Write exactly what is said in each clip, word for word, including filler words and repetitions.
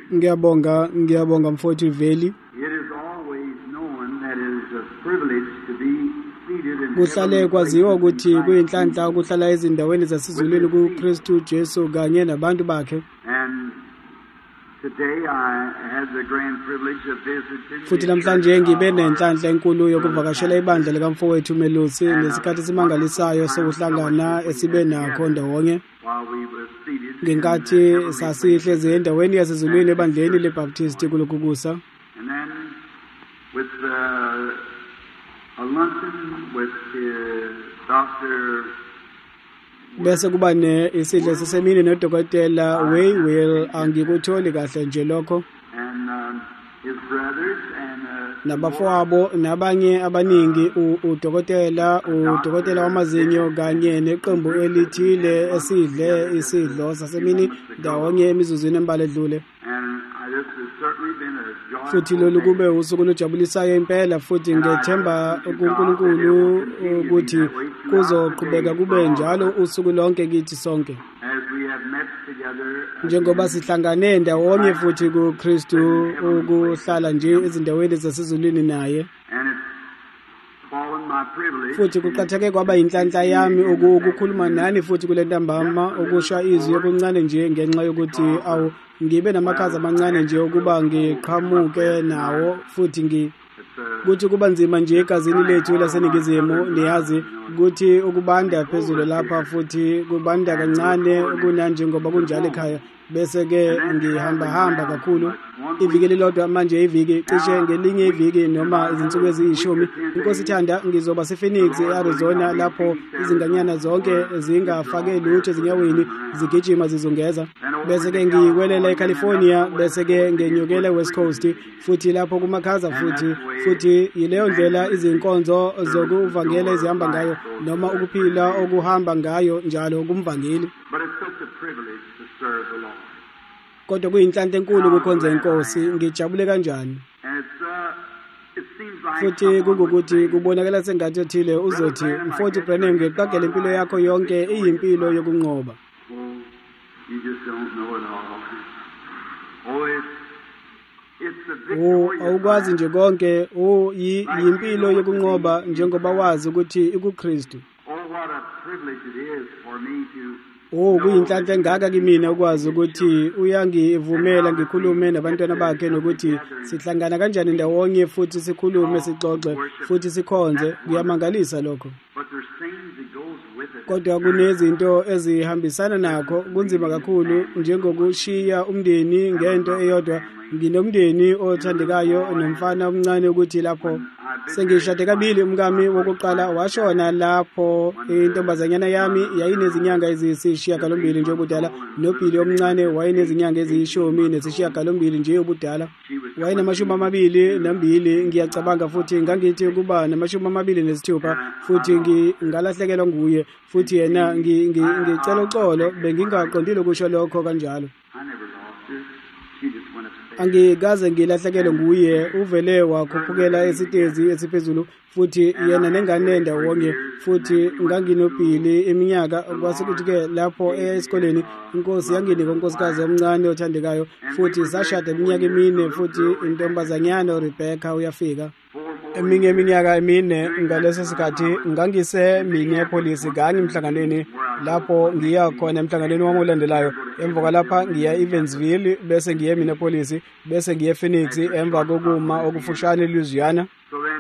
Ngiyabonga, ngiyabonga mfowethu Veli. It is always known that it is a privilege to be seated in Kuhlale kwaziwa ukuthi kuyinhlanhla ukuhlala ezindaweni zasezulwini kuKristu Jesu kanye nabantu bakhe. And today I had the grand privilege of visiting. Futhi namhlanje ngibe nenhlanhla enkulu yokuvakashela ibandla likamfowethu Melusi ngesikhathi simangalisayo sokuhlangana esibe nakho ndawonye. Ngenkathi sasihlezi endaweni yasezulwini ebandleni leBaptist kulokukusa. And then with uh, a luncheon with uh, Doctor bese kuba ne isidle sesemini nodokotela Waywill, angikutholi kahle nje lokho, and um, his brothers and uh, nabafowabo nabanye abaningi, udokotela udokotela wamazinyo kanye neqembu elithile esidle isidlo sasemini ndawonye emizuzwini embalwa edlule. and uh, this has certainly been a Futhi joyful lolu kube usuku lojabulisayo impela, futhi ngethemba kuNkulunkulu ukuthi kuzoqhubeka kube njalo usuku lonke kithi sonke, as we have met together. njengoba sihlangane ndawonye futhi kuKristu ukuhlala nje ezindaweni zasezulwini naye. And it's fallen my privilege Futhi kuqhatheke kwaba yinhlanhla yami ukukhuluma nani futhi kule ntambama, ukusha izwi okuncane nje ngenxa yokuthi awu ngibe namakhaza amancane nje ukuba ngiqhamuke nawo, futhi ngi It's, uh, kuthi kuba nzima nje egazini lethu laseningizimu. Niyazi ukuthi ukubanda phezulu lapha futhi kubanda kancane kunanje ngoba kunjalo ekhaya, bese ke ngihamba hamba kakhulu iviki lilodwa manje, iviki cishe ngelinye iviki noma izinsuku eziyishumi. Inkosi ithanda ngizoba sePhoenix eArizona, lapho izinganyana zonke zingafake lutho ezinyaweni zigijima zizungeza. Bese ke ngikwelela eCalifornia, bese ke ngenyukela eWest Coast, futhi lapho kumakhaza futhi futhi yileyo ndlela izinkonzo zokuvangela ezihamba ngayo noma ukuphila okuhamba ngayo njalo kumvangeli. but it's such a privilege to serve the Lord. Kodwa kuyinhlanhla enkulu ukukhonza inkosi, ngijabule kanjani. And it's, uh, it seems like Futhi someone would kungukuthi say, kubonakala sengathi othile uzothi, mfowethu Branham, ngiqagela impilo yakho yonke iyimpilo yokunqoba. oh, you just don't know it all. Oh, it's, it's the Oh, victory. awukwazi nje konke. Oh, yi- yimpilo yokunqoba njengoba wazi ukuthi ikuKristu. Oh, what a privilege it is for me to Oh, kuyinhlanhla engaka kimina ukwazi ukuthi uyangivumela ngikhulume nabantwana bakhe nokuthi sihlangana kanjani ndawonye futhi sikhulume, sixoxe futhi sikhonze. Kuyamangalisa lokho. But there's things that goes with it. Kodwa kunezinto ezihambisana nakho, kunzima kakhulu, njengokushiya umndeni ngento eyodwa. Nginomndeni othandekayo nomfana omncane, ukuthi lapho sengishade kabili, umkami wokuqala washona lapho intombazanyana yami yayinezinyanga eziyisishiyagalombili nje ubudala, noBhili omncane wayenezinyanga eziyishumi nesishiyagalombili nje ubudala. Wayenamashumi amabili nambili ngiyacabanga, futhi ngangithi ukuba namashumi amabili nesithupha, futhi ngalahlekelwa nguye, futhi yena ngicela uxolo, bengingaqondile ukusho lokho kanjalo. I never lost her. She just went upstairs. Angikaze ngilahlekelwe nguye, uvele wakhuphukela esitezi esiphezulu, futhi yena nengane ndawonye, futhi nganginobhili iminyaka. Kwasekuthi ke lapho esikoleni inkosi yanginika unkosikazi omncane othandekayo, futhi sashada iminyaka emine, futhi intombazanyana uRebecca uyafika. Eminye iminyaka emine ngaleso sikhathi ngangise Minneapolis kanye emhlanganweni lapho ngiya khona emhlanganweni wami olandelayo. Emva kwalapha ngiya Evansville, bese ngiya Minneapolis, bese ngiya Phoenix, emva kokuma okufushane Louisiana. So then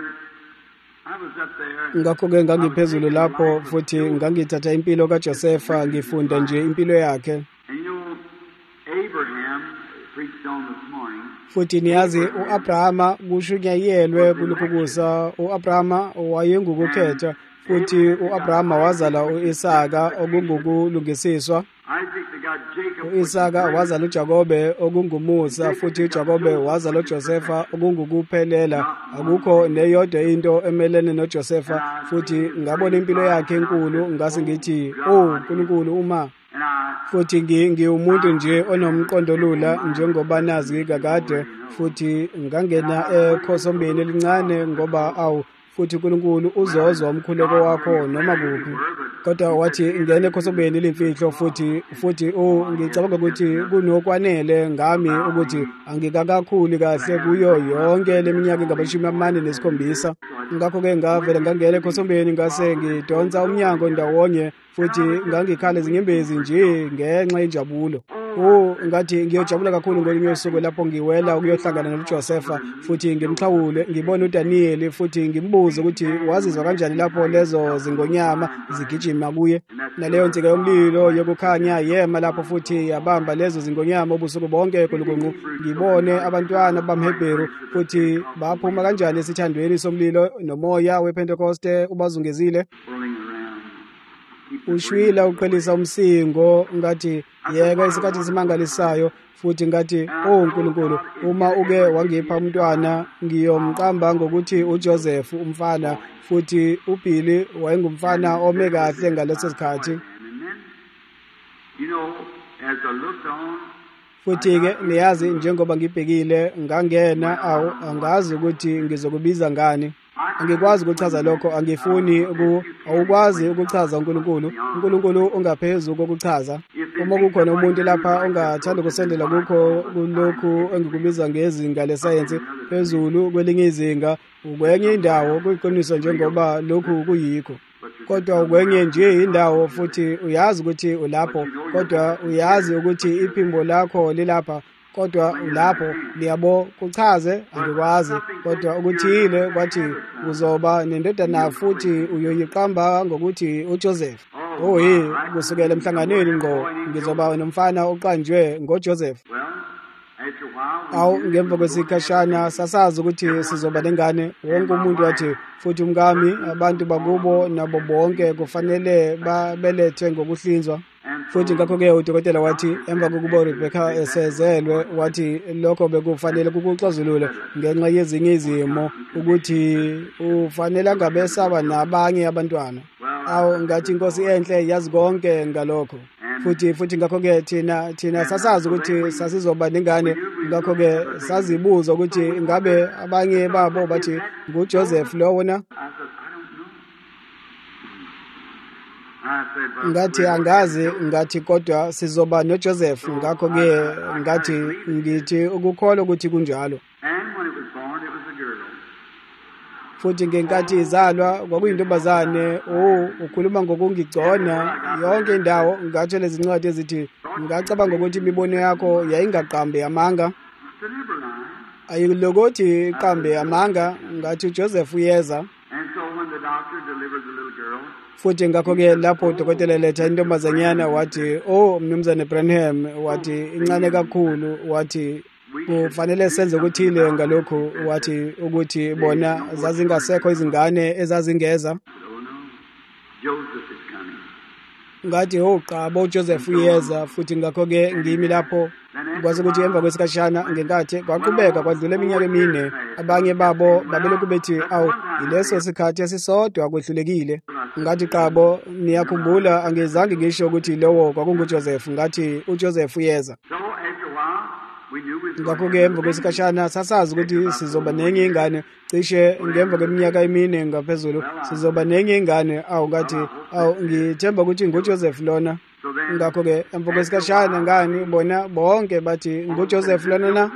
I was up there. Ngakho ke ngangiphezulu lapho, futhi ngangithatha impilo kaJosepha, ngifunda nje impilo yakhe. And you know, Abraham preached on this morning. Futhi niyazi uAbrahama kushunyayelwe kulukhukusa. uAbrahama wayengukukhetha, futhi uAbrahama wazala uIsaka okungukulungisiswa. Isaac begot Jacob. U-Isaka wazala uJakobe okungumusa, futhi uJakobe wazala uJosepha okungukuphelela. Akukho neyodwa into emelene noJosepha, futhi ngabona impilo yakhe enkulu, ngase ngithi oh uNkulunkulu uma And I, futhi ngiwumuntu nje onomqondolula njengoba nazi kakade, futhi ngangena ekhosombeni elincane ngoba awu futhi uNkulunkulu uzozwa umkhuleko wakho noma kuphi. kodwa wathi ngene ekhosobeni limfihlo futhi futhi oh ngicabanga ukuthi kunokwanele ngami ukuthi angikakakhulu kahle kuyo yonke leminyaka engabashumi amane nesikhombisa. Ngakho-ke ngavela ngangena ekhosobeni ngase ngidonsa umnyango ndawonye futhi ngangikhala izinyembezi nje ngenxa yenjabulo. Oh ngathi ngiyojabula kakhulu ngolinye usuku lapho ngiwela ukuyohlangana noJosefa futhi ngimxhawule ngibona uDaniel futhi ngimbuze ukuthi wazizwa kanjani lapho lezo zingonyama zigijima kuye. Naleyo nsika yomlilo yokukhanya yema lapho futhi yabamba lezo zingonyama ubusuku bonke khulukunqu. Ngibone abantwana bamHebheru futhi baphuma kanjani esithandweni somlilo nomoya wePentecoste ubazungezile. Ushwila uqhelisa umsingo ngathi yeka isikhathi simangalisayo futhi ngathi oh uNkulunkulu uma uke wangipha umntwana ngiyomqamba ngokuthi uJoseph umfana futhi uBilly wayengumfana ome kahle ngaleso sikhathi. Futhi-ke niyazi njengoba ngibhekile ngangena awu angazi ukuthi ngizokubiza ngani. Angikwazi ukuchaza lokho, angifuni uku awukwazi ukuchaza uNkulunkulu. uNkulunkulu ungaphezulu kokuchaza. Uma kukhona umuntu lapha ongathanda ukusendela kukho kulokhu engikubiza ngezinga lesayensi phezulu kwelinye izinga ukwenye indawo kuyiqiniso njengoba lokhu kuyikho. Kodwa ukwenye nje indawo futhi uyazi ukuthi ulapho, kodwa uyazi ukuthi iphimbo lakho lilapha. Kodwa lapho liyabo kuchaze angikwazi, kodwa ukuthile kwathi uzoba nendodana futhi uyoyiqamba ngokuthi uJoseph. Oh hey, kusukela emhlanganweni ngqo ngizoba nomfana oqanjwe ngoJoseph. Awu ngemva kwesikhashana sasazi ukuthi sizoba nengane. Wonke umuntu wathi futhi umkami abantu bakubo nabo bonke kufanele babelethwe ngokuhlinzwa. Futhi ngakho-ke udokotela wathi emva kokuba uRebecca esezelwe wathi lokho bekufanele kukuxazulule ngenxa yezinye izimo ukuthi ufanele angabesaba nabanye abantwana. Awu ngathi inkosi enhle yazi konke ngalokho. Futhi futhi ngakho-ke thina thina sasazi ukuthi sasizoba nengane. Ngakho-ke sazibuza ukuthi ngabe abanye babo bathi nguJoseph lowo na. Ngathi angazi, ngathi kodwa sizoba noJoseph. Ngakho-ke ngathi ngithi ukukholwa ukuthi kunjalo. Futhi ngenkathi izalwa kwakuyintombazane. Oh ukhuluma ngokungigcona yonke indawo. Ngatsho lezi ncwadi ezithi ngacabanga ukuthi imibono yakho yayingaqambe amanga. Ayilokothi iqambe amanga. Ngathi uJoseph uyeza. Futhi ngakho-ke lapho udokotela letha intombazanyana wathi oh mnumzane Branham wathi incane kakhulu, wathi kufanele senze ukuthile ngalokhu, wathi ukuthi bona zazingasekho izingane ezazingeza. Ngathi oh qaba uJoseph uyeza. Futhi ngakho-ke ngimi lapho kwazi ukuthi emva kwesikhashana ngenkathi kwaqhubeka kwadlula iminyaka emine abanye babo babelokhu bethi awu yileso sikhathi esisodwa kwehlulekile. Ngathi qabo niyakhumbula angizange ngisho ukuthi lowo kwakunguJoseph. Ngathi uJoseph uyeza. Ngakho-ke emva kwesikhashana sasazi ukuthi sizoba nenye ingane. Cishe ngemva kweminyaka emine ngaphezulu sizoba nenye ingane. Awu ngathi awu ngithemba ukuthi nguJoseph lona. Ngakho-ke emva kwesikhashana ngani bona bonke bathi nguJoseph lona na.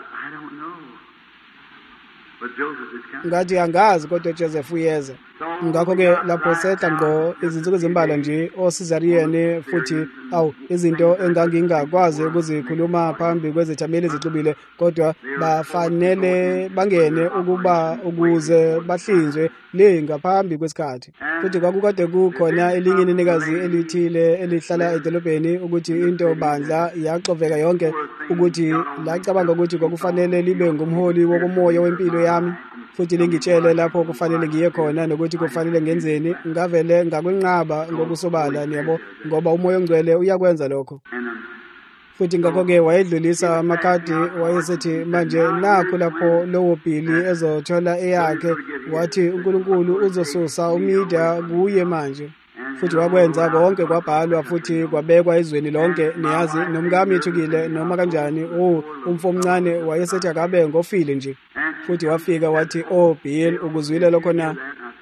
Ngathi angazi kodwa uJoseph uyeza. Ngakho-ke lapho setha ngqo izinsuku ezimbalwa nje oCesarian futhi awu izinto engangingakwazi ukuzikhuluma phambi kwezithameli ezixubile, kodwa bafanele bangene ukuba ukuze bahlinzwe le ngaphambi kwesikhathi. Futhi kwakukade kukhona elinye inenekazi elithile elihlala edolobheni ukuthi into bandla yaxoveka yonke ukuthi lacabanga ukuthi kwakufanele libe ngumholi wokumoya wempilo yami. Futhi lingitshele lapho kufanele ngiye khona nokuthi kufanele ngenzeni. Ngavele ngakwenqaba ngokusobala niyabo ngoba umoya ongcwele uyakwenza lokho. Futhi ngakho-ke wayedlulisa amakhadi wayesethi manje nakho lapho lowo Billy ezothola eyakhe, wathi uNkulunkulu uzosusa umedia kuye manje. Futhi wakwenza konke kwabhalwa futhi kwabekwa izweni lonke. Niyazi nomkami ethukile noma kanjani oh umfo omncane wayesethi akabe ngofile nje. Futhi wafika wathi oh Bill ukuzwile lokho na.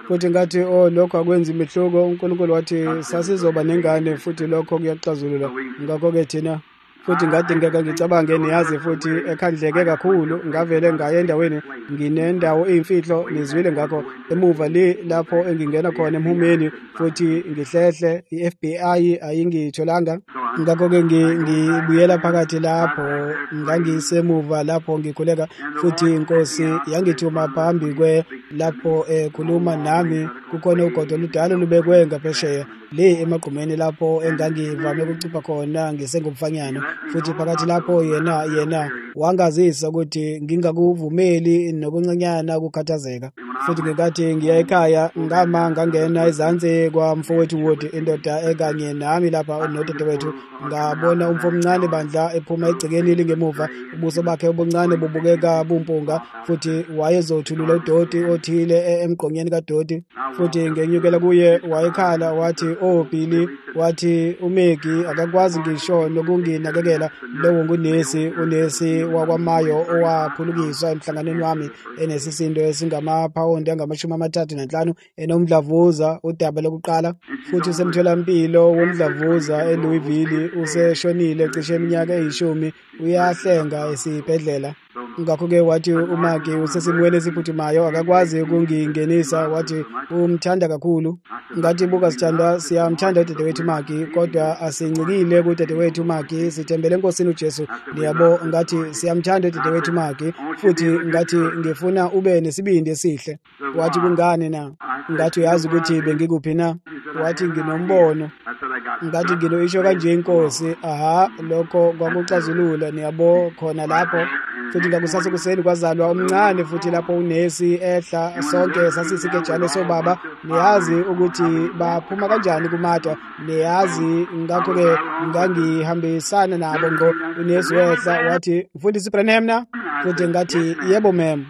futhi ngathi oh lokho akwenza imehluko. uNkulunkulu wathi sasizoba nengane futhi lokho kuyaxazulula. Ngakho-ke thina futhi ngadingeka ngicabange niyazi futhi ekhandleke kakhulu ngavele ngaya endaweni nginendawo eyimfihlo nizwile ngakho emuva le lapho engingena khona emhumeni futhi ngihlehle i-F B I ayingitholanga. Ngakho-ke ngibuyela phakathi lapho ngangisemuva lapho ngikhuleka futhi inkosi yangithuma phambi kwe lapho ekhuluma nami. Kukhona ugodo oludala olubekwe ngaphesheya le emagqumeni lapho engangivame ukucupha khona ngisengumfanyana futhi phakathi lapho yena yena wangazisa ukuthi ngingakuvumeli nokuncinyana ukukhathazeka. Futhi ngekathi ngiya ekhaya ngama ngangena ezansi kwamfowethu Wood indoda ekanye nami lapha nodadewethu ngabona umfo omncane bandla ephuma egcekeni lingemuva. Ubuso bakhe obuncane bubukeka bumpunga futhi wayezothulula udoti othile emgqonyeni kadoti. Futhi ngenyukela kuye wayekhala wathi oh Billy, wathi uMegi akakwazi ngisho nokunginakekela. Lowo ngunesi unesi wakwamayo owaphulukiswa emhlanganweni wami enesisindo esingamaphawundi angamashumi amathathu nanhlanu enomdlavuza udaba lokuqala futhi usemtholampilo womdlavuza eLouisville useshonile cishe iminyaka eyishumi uyahlenga esibhedlela. Ngakho-ke wathi uMagi usesimweni esiphuthumayo akakwazi ukungingenisa. Wathi umthanda kakhulu. Ngathi buka sithanda siyamthanda udadewethu Magi kodwa asincikile kudadewethu Magi sithembele enkosini uJesu. Niyabo ngathi siyamthanda udadewethu Magi futhi ngathi ngifuna ube nesibindi esihle. Wathi kungani na? Ngathi uyazi ukuthi bengikuphi na? Wathi nginombono. Ngathi ngino isho kanje inkosi. Aha lokho kwakuxazulula niyabo khona lapho. Futhi ngakusasa kuseni kwazalwa umncane futhi lapho unesi ehla sonke sasisikejane sobaba. Niyazi ukuthi baphuma kanjani kumatwa. Niyazi ngakho-ke ngangihambisana nabo ngo unesi wehla wathi mfundisi Branham na? Futhi ngathi yebo ma'am.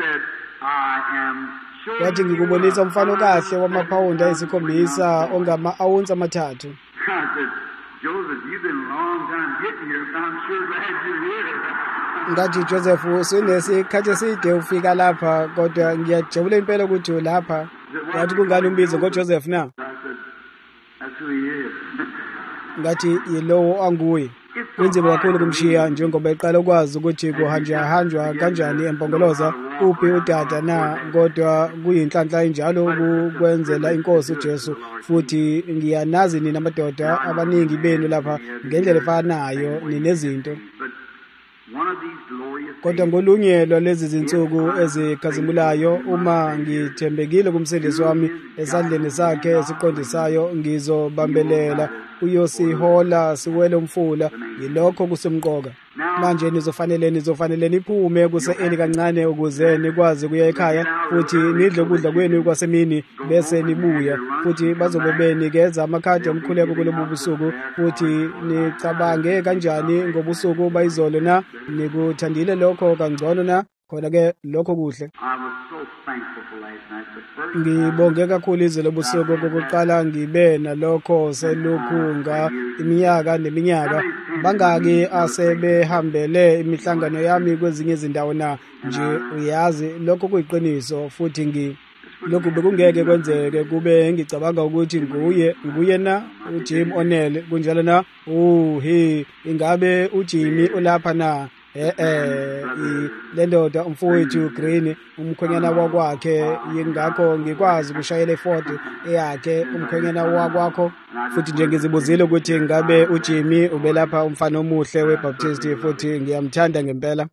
Wathi ngikubonisa umfana okahle wamaphawundi ayisikhombisa ongama awunsi amathathu. Joseph, you've been a long time getting here, but I'm sure glad you're here. Ngathi Joseph usunesikhathi eside ufika lapha kodwa ngiyajabula impela ukuthi ulapha. Wathi kungani umbizo ngoJoseph na? That's who he is. Ngathi yilowo anguye. Kunzima kakhulu kumshiya njengoba eqala ukwazi ukuthi kuhanjwa hanjwa kanjani empongoloza uphi udada na kodwa kuyinhlanhla enjalo ukukwenzela inkosi uJesu. Futhi ngiyanazi nina amadoda abaningi benu lapha ngendlela efanayo ninezinto. Kodwa ngolunyelo lezi zinsuku ezikhazimulayo uma ngithembekile kumsindisi wami esandleni sakhe esiqondisayo ngizobambelela uyosihola siwele umfula. Yilokho kusemqoka. Manje nizofanele nizofanele niphume kuse-eli kancane ukuze nikwazi kuya ekhaya futhi nidle ukudla kwenu kwasemini bese nibuya. Futhi bazobe benikeza amakhadi omkhuleko kulobu busuku futhi nicabange kanjani ngobusuku bayizolo na? Nikuthandile lokho kangcono na? Khona-ke lokho kuhle. Ngibonge kakhulu izolo busuku kokuqala ngibe nalokho selukhunga iminyaka neminyaka. Bangaki asebehambele imihlangano yami kwezinye izindawo na? Nje uyazi lokho kuyiqiniso futhi ngi lokhu bekungeke kwenzeke kube ngicabanga ukuthi nguye nguye na uJim O'Neill kunjalo na? Oh he ingabe uJimmy ulapha na? Eh eh lendoda umfowethu Green umkhwenyana wakwakhe yingakho ngikwazi ukushayela eFord eyakhe umkhwenyana wakwakho. Futhi nje ngizibuzile ukuthi ngabe uJimmy ubelapha umfana omuhle weBaptist futhi ngiyamthanda ngempela.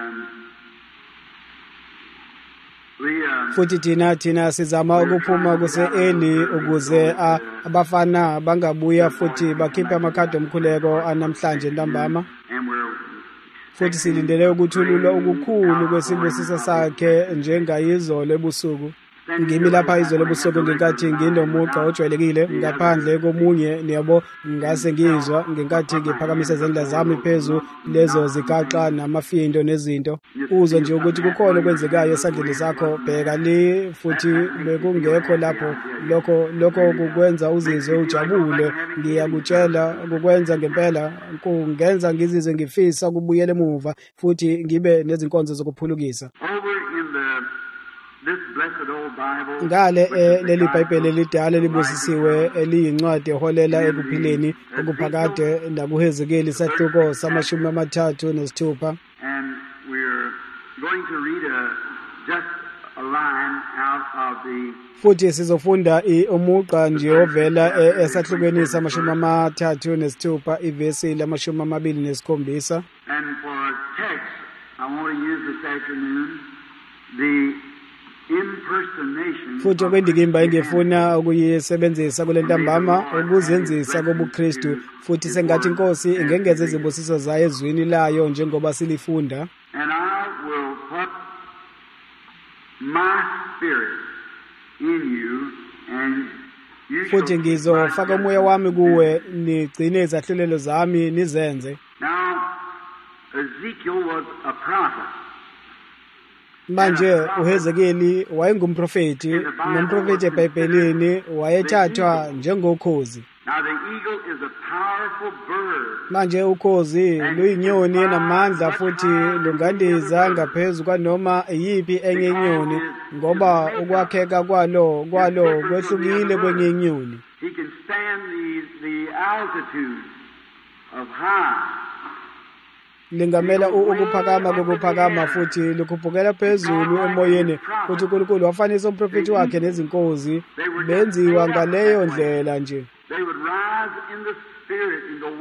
Futhi thina thina sizama ukuphuma kuse-eli ukuze abafana bangabuya futhi bakhiphe amakhadi omkhuleko anamhlanje ntambama. Futhi silindele ukuthululwa okukhulu kwesibusiso sakhe njengayizolo ebusuku. Ngimi lapha izolo ebusuku ngenkathi nginomuqa ojwayelekile ngaphandle komunye niyabo ngase ngizwa ngenkathi ngiphakamisa izandla zami phezu lezo zikaxa namafindo nezinto. Uzwe nje ukuthi kukhona okwenzekayo esandleni sakho bheka le futhi bekungekho lapho lokho lokho kukwenza uzizwe ujabule. Ngiyakutshela kukwenza ngempela kungenza ngizizwe ngifisa ukubuyela emuva futhi ngibe nezinkonzo zokuphulukisa. this blessed old Bible, ngale which eh, is the leli guide bhayibheli book lidala of libusisiwe life, eliyincwadi eholela ekuphileni okuphakade nakuhezekeli isahluko samashumi amathathu nesithupha. and we're going to read a, just a line out of the Futhi sizofunda i- umuqa nje ovela eh, esahlukweni samashumi amathathu nesithupha ivesi lamashumi amabili nesikhombisa. And for text, I want to use this afternoon the impersonation Futhi of okwendikimba Christianity. engifuna ukuyisebenzisa kule ntambama ukuzenzisa kobuKristu, futhi sengathi inkosi ingengeza izibusiso zayo ezwini layo njengoba silifunda. And I will put my spirit in you, and you shall Futhi keep my ngizofaka umoya wami kuwe nigcine izahlulelo zami nizenze. Now, Ezekiel was a prophet. Manje uHezekeli wayengumprofeti, nomprofeti eBhayibhelini wayethathwa njengokhozi. Now, the eagle is a powerful bird. Manje ukhozi luyinyoni enamandla futhi lungandiza ngaphezu kwanoma iyiphi enye inyoni ngoba ukwakheka kwalo kwalo kwehlukile kwenye inyoni. He can stand the, the altitude of high. Lingamela u- ukuphakama kokuphakama futhi likhuphukela phezulu emoyeni, futhi uNkulunkulu wafanisa umprofeti wakhe nezinkozi benziwa ngaleyo ndlela nje. They would rise in the spirit and go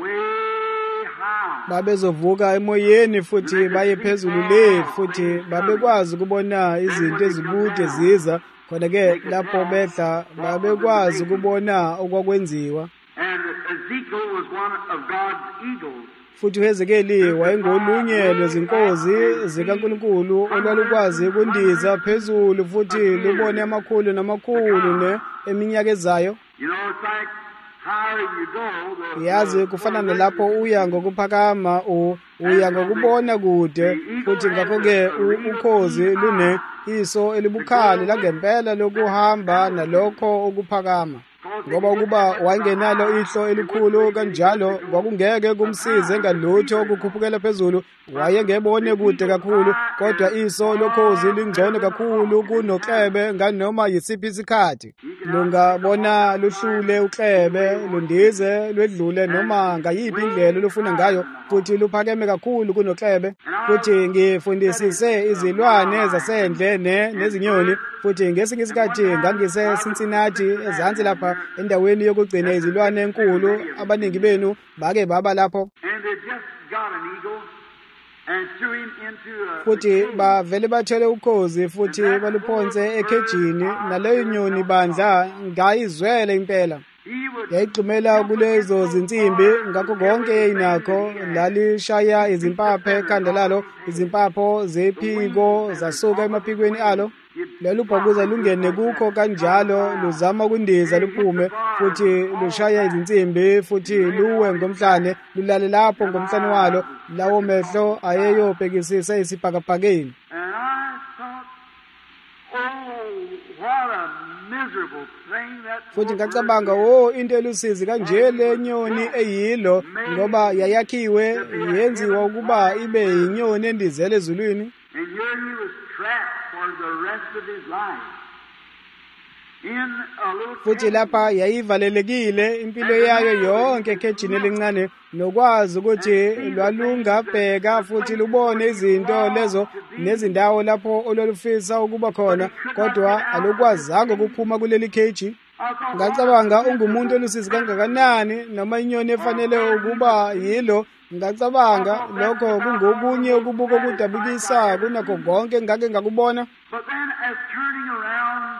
way high. Babezovuka emoyeni futhi baye phezulu le futhi babekwazi ukubona izinto ezikude ziza, khona ke lapho behla babekwazi ukubona okwakwenziwa. And Ezekiel was one of God's eagles. Futhi uHezekeli wayengolunye lwezinkozi zikaNkulunkulu olwalukwazi ukundiza phezulu futhi lubone amakhulu namakhulu ne eminyaka ezayo. You know, it's like higher you go, the, Yazi the, kufana nalapho uya ngokuphakama u- uya ngokubona kude, futhi ngakho-ke u- ukhozi lune iso elibukhali langempela lokuhamba nalokho ukuphakama. Ngoba ukuba wayengenalo ihlo elikhulu kanjalo kwakungeke kumsize ngalutho ukukhuphukela phezulu, wayengebone kude kakhulu, kodwa iso lokhozi lingcono kakhulu kunoklebe nganoma yisiphi isikhathi. Lungabona luhlule uklebe, lundize lwedlule noma ngayiphi indlela olufuna ngayo, futhi luphakeme kakhulu kunoklebe. Futhi ngifundisise izilwane zasendle ne nezinyoni, futhi ngesinye isikhathi ngangise Cincinnati ezansi lapha endaweni yokugcina izilwane enkulu. Abaningi benu bake baba lapho, and they just got an eagle and threw him into a, a futhi cage. bavele bathele ukhozi futhi baluphonse ekhejini, naleyo nyoni bandla ngayizwele impela. He would Yayigxumela kulezo zinsimbi, ngakho konke inakho lalishaya izimpaphe ekhanda lalo, izimpapho zephiko zasuka emaphikweni alo. Lelu bhakuza lungene kukho kanjalo, luzama ukundiza luphume, futhi lushaya izinsimbi futhi luwe ngomhlane, lulale lapho ngomhlane walo, lawo mehlo ayeyobhekisisa isibhakabhakeni. And I thought, oh, what a miserable thing that Futhi poor bird ngacabanga, is. wo into elusizi kanje le nyoni eyilo, ngoba yayakhiwe yenziwa ukuba ibe yinyoni endizele ezulwini. And here he was trapped for the rest of his life in a little Futhi cage. lapha yayivalelekile impilo yayo yonke ekhejini elincane, nokwazi ukuthi lwalungabheka futhi lubone izinto lezo nezindawo lapho olwalufisa ukuba khona, kodwa alukwazanga ukuphuma kuleli keji. I thought, Ngacabanga ungumuntu olusizi kangakanani, noma inyoni efanele ukuba yilo. Ngacabanga lokho kungokunye ukubuka okudabukisa kunakho konke ngake ngakubona. but then as turning around,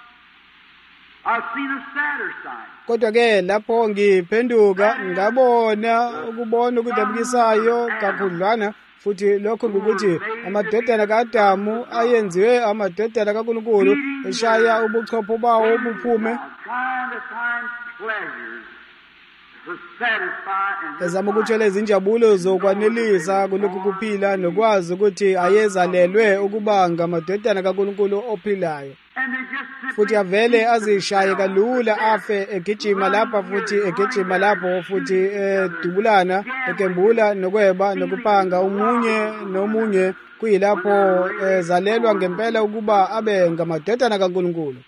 I've seen a sadder sight. Kodwa ke lapho ngiphenduka ngabona ukubona okudabukisayo kakhudlwana, futhi lokho ngukuthi amadodana kaAdamu ayenziwe amadodana kaNkulunkulu eshaya ubuchopho bawo ubuphume, Trying to find pleasures to satisfy and ezama ukuthola izinjabulo zokwanelisa kulokhu kuphila, nokwazi ukuthi ayezalelwe ukuba ngamadodana kaNkulunkulu ophilayo. and they just simply Futhi avele azishaye kalula, afe egijima lapha futhi egijima lapho futhi edubulana, ekembula nokweba nokupanga umunye nomunye kuyilapho ezalelwa ngempela ukuba abe ngamadodana kaNkulunkulu.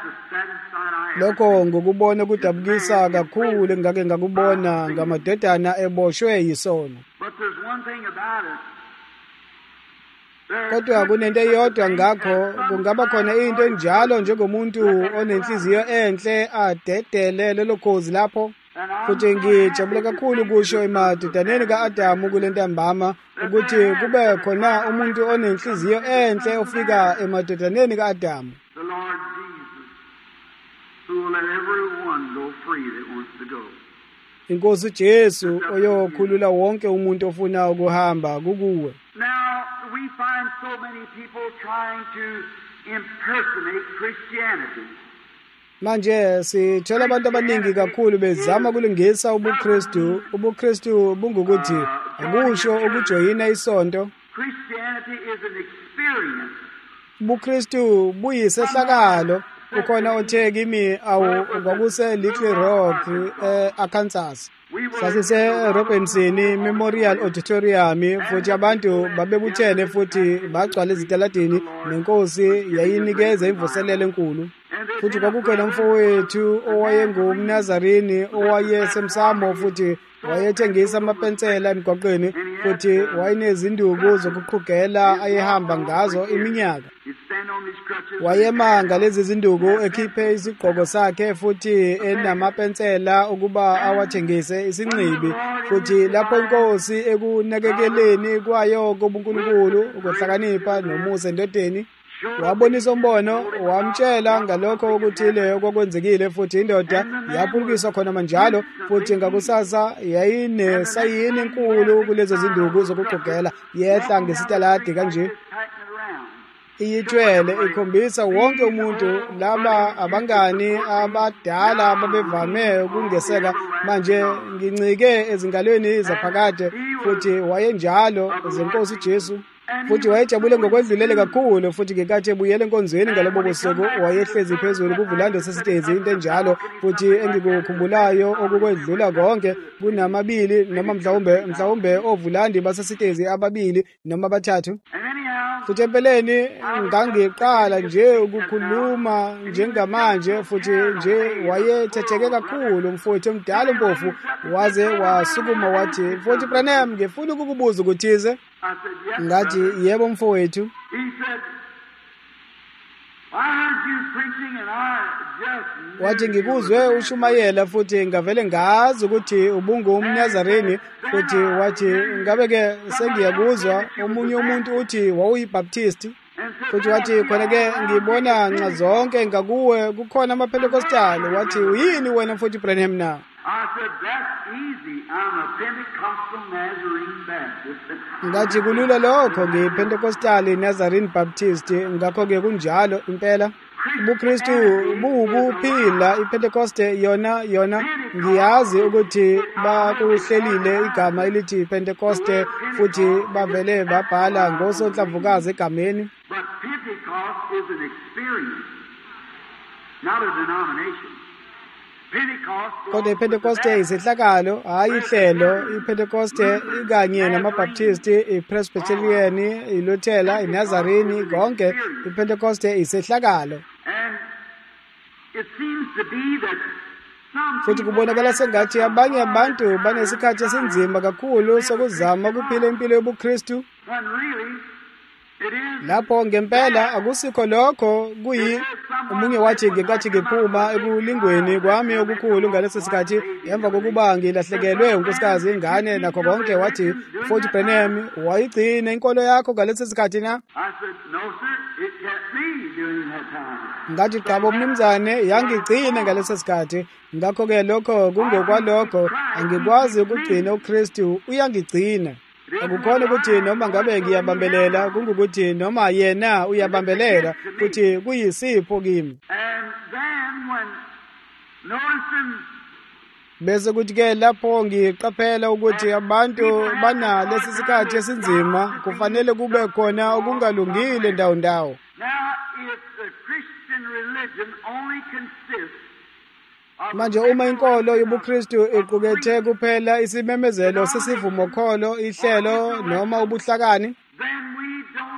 Lokho ngokubona kudabukisa kakhulu engake ngakubona ngamadodana eboshwe yisono. Kodwa kunento eyodwa ngakho kungaba khona into enjalo njengomuntu onenhliziyo enhle adedele lelo khozi lapho. Futhi ngijabule kakhulu kusho emadodaneni ka-Adamu kule ntambama ukuthi kube khona umuntu onenhliziyo enhle ofika emadodaneni ka-Adamu. Inkosi uJesu oyokhulula wonke umuntu ofuna ukuhamba kukuwe. Now we find so many people trying to impersonate Christianity. Manje sithola abantu abaningi kakhulu bezama kulungisa ubuKristu. UbuKristu bungukuthi akusho ukujoyina isonto. Christianity is an experience. UbuKristu buyisehlakalo. Kukhona othe kimi awu kwakuse Little Rock eArkansas. Sasise Robinson Memorial Auditorium futhi abantu babebuthene futhi bagcwala ezitaladini nenkosi yayinikeza imvuselelo enkulu. Futhi kwakukhona umfowethu owayengumNazarini owayesemsamo futhi wayethengisa amapensela emgwaqweni futhi wayenezinduku zokuqhugela ayehamba ngazo iminyaka. Wayema ngalezi zinduku ekhiphe isigqoko sakhe futhi enamapensela ukuba awathengise isinxibi futhi lapho inkosi ekunakekeleni kwayo kobuNkulunkulu ukuhlakanipha nomusa endodeni wabonisa umbono wamtshela ngalokho okuthile okwakwenzekile futhi indoda yaphulukiswa khona manjalo futhi ngakusasa yayinesayini enkulu kulezo zinduku zokuqhugela yehla ngesitaladi kanje iyithwele ikhombisa wonke umuntu laba abangani abadala ababevame ukungeseka manje ngincike ezingalweni zaphakade futhi wayenjalo zenkosi uJesu futhi wayejabule ngokwedlulele kakhulu futhi ngekathi ebuyele enkonzweni ngalobo busuku wayehlezi phezulu kuvulando sesitezi into enjalo futhi engikukhumbulayo okukwedlula konke kunamabili noma mhlawumbe mhlawumbe ovulandi basesitezi ababili noma bathathu. Futhi empeleni ngangiqala nje ukukhuluma njengamanje futhi nje wayethetheke kakhulu umfowethu omdala umpofu waze wasukuma wathi futhi Branham ngifuna ukukubuza ukuthize. Ngathi yebo mfowethu. Wathi ngikuzwe ushumayela futhi ngavele ngazi ukuthi ubungumNazarini futhi wathi ngabe ke sengiyakuzwa omunye umuntu uthi wawuyibaptist futhi wathi khona ke ngibona nxa zonke ngakuwe kukhona amaPentecostal wathi uyini wena futhi Branham na? I said, that's easy. I'm a Pentecostal Nazarene Baptist. Ngathi kulula lokho ngiPentecostal Nazarene Baptist ngakho ke kunjalo impela. UbuKristu buwukuphila iPentecoste yona yona ngiyazi ukuthi bakuhlelile igama elithi Pentecoste futhi bavele babhala ngosonhlamvukazi egameni. But Pentecost is an experience, not a denomination. Kodwa iPentecoste isehlakalo hayi ihlelo. iPentecoste ikanye namabaptist, iPresbyterian, iLuthela, iNazarini konke iPentecoste isehlakalo. Futhi kubonakala sengathi abanye abantu banesikhathi esinzima kakhulu sokuzama ukuphila impilo yobuKristu lapho ngempela akusikho lokho kuyi. Umunye wathi ngekathi ngiphuma ekulingweni kwami okukhulu ngaleso sikhathi emva kokuba ngilahlekelwe unkosikazi ingane nakho konke wathi futhi Branham wayigcina inkolo yakho ngaleso sikhathi na? Ngathi cha bomnumzane yangigcina ngaleso sikhathi ngakho ke lokho kungokwalokho angikwazi ukugcina uKristu uyangigcina. Akukhona ukuthi noma ngabe ngiyabambelela kungukuthi noma yena uyabambelela ukuthi kuyisipho kimi. Bese kuthi ke lapho ngiqaphela ukuthi abantu bana lesi sikhathi esinzima kufanele kube khona okungalungile ndawo ndawo. Manje uma inkolo yobuKristu iqukethe kuphela isimemezelo sesivumo kholo, ihlelo noma ubuhlakani,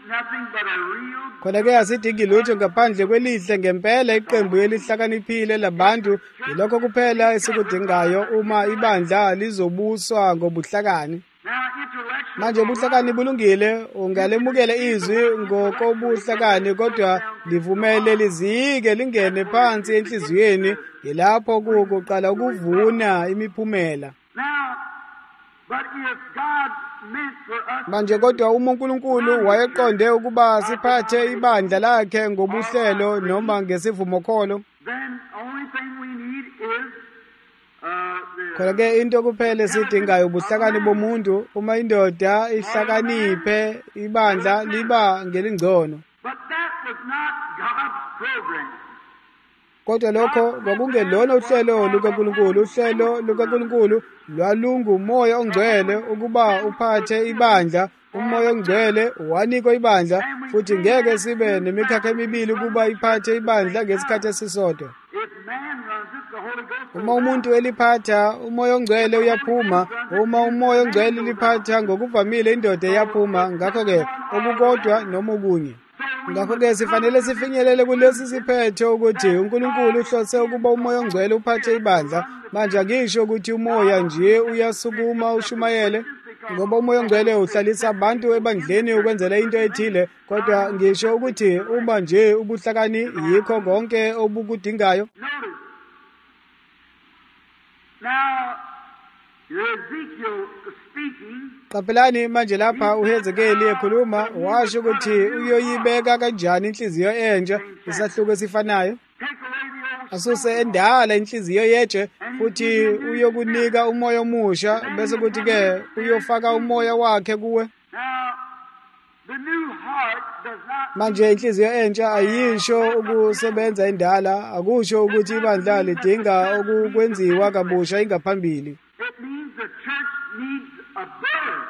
nothing but a real khona-ke asidingi lutho ngaphandle kwelihle ngempela iqembu elihlakaniphile labantu yilokho kuphela esikudingayo uma ibandla lizobuswa ngobuhlakani. now intellectual. Manje ubuhlakani bulungile, ungalemukele izwi ngokobuhlakani kodwa livumele lizike lingene phansi enhliziyweni, yilapho kuqala ukuvuna imiphumela. Now, but if God meant for us Manje kodwa uma uNkulunkulu wayeqonde ukuba siphathe ibandla lakhe ngobuhlelo noma ngesivumo kholo, then only thing we need is uh, the khona-ke into kuphela esidingayo ubuhlakani bomuntu. Uma indoda ihlakaniphe, ibandla liba ngelingcono. but that was not God's program. Kodwa lokho kwakungelona uhlelo lukaNkulunkulu. Uhlelo lukaNkulunkulu lwalungumoya ongcwele ukuba uphathe ibandla. Umoya ongcwele wanikwa ibandla, futhi ngeke sibe nemikhakha emibili ukuba iphathe ibandla ngesikhathi esisodwa. If man runs it, the Holy Ghost Uma umuntu eliphatha, umoya ongcwele uyaphuma. Uma umoya ongcwele liphatha ngokuvamile, indoda iyaphuma. Ngakho-ke okukodwa noma okunye. Ngakho-ke sifanele sifinyelele kulesi siphetho ukuthi uNkulunkulu uhlose ukuba umoya ongcwele uphathe ibandla. Manje angisho ukuthi umoya nje uyasukuma ushumayele, ngoba umoya ongcwele uhlalisa abantu ebandleni ukwenzela into ethile, kodwa ngisho ukuthi uma nje ubuhlakani yikho konke obukudingayo. Notice. Now, Ezekiel speaking, Qaphelani manje lapha uHezekeli ekhuluma, washo ukuthi uyoyibeka kanjani inhliziyo entsha isahluko esifanayo. take away the old. Asuse endala inhliziyo yeje, futhi uyokunika umoya omusha, bese kuthi-ke uyofaka umoya wakhe kuwe. Now, the new heart does not Manje inhliziyo entsha ayisho ukusebenza endala, akusho ukuthi ibandla lidinga ukukwenziwa kabusha ingaphambili. It means the church needs a birth.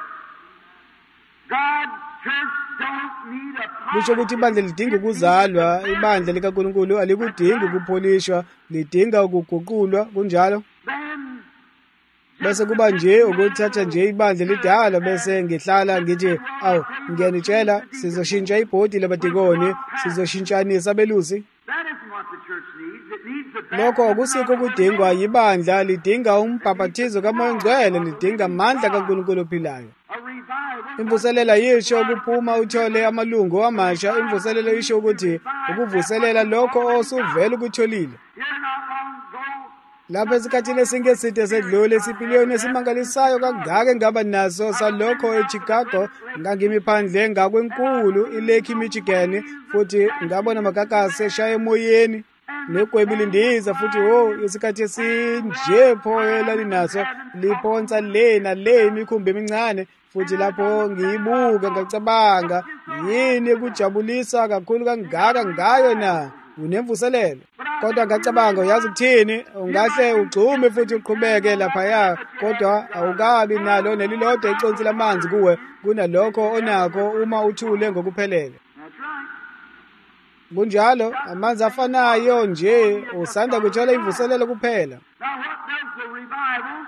God's church don't need a Kusho ukuthi ibandla lidinga ukuzalwa. Ibandla likaNkulunkulu alikudingi ukupholishwa, lidinga ukuguqulwa, kunjalo. Then Bese kuba nje ukuthatha nje ibandla lidala bese ngihlala ngithi awu ngiyanitshela sizoshintsha ibhodi labadikoni, sizoshintshanisa abelusi. that isn't what the church needs. It needs the Lokho akusikho kudingwa yibandla, lidinga umbhaphathizo kaMoya Ngcwele, lidinga amandla kaNkulunkulu ophilayo. a revival. Imvuselela yisho ukuphuma uthole amalungu amasha. Imvuselela yisho ukuthi ukuvuselela lokho osuvela ukutholile. Here not long ago, Lapha esikhathini esingeside sedlule, isipiliyoni esimangalisayo kangaka ngaba naso salokho eChicago. Ngangimi phandle ngakwenkulu iLake Michigan, futhi ngabona amagagasi eshaya emoyeni negwebi lindiza, futhi wo isikhathi esinje phoyela linaso liphonsa le na le imikhumbi emincane. Futhi lapho ngiyibuka ngacabanga, yini kujabulisa kakhulu kangaka ngayo na unemvuselelo. Kodwa ngacabanga, uyazi ukuthini, ungahle ugcume futhi uqhubeke laphaya, kodwa awukabi nalo nelilodwa iconsi lamanzi kuwe kunalokho onakho uma uthule ngokuphelele. that's right. Kunjalo amanzi afanayo nje, usanda kuthola imvuselelo kuphela. Now, what does the revival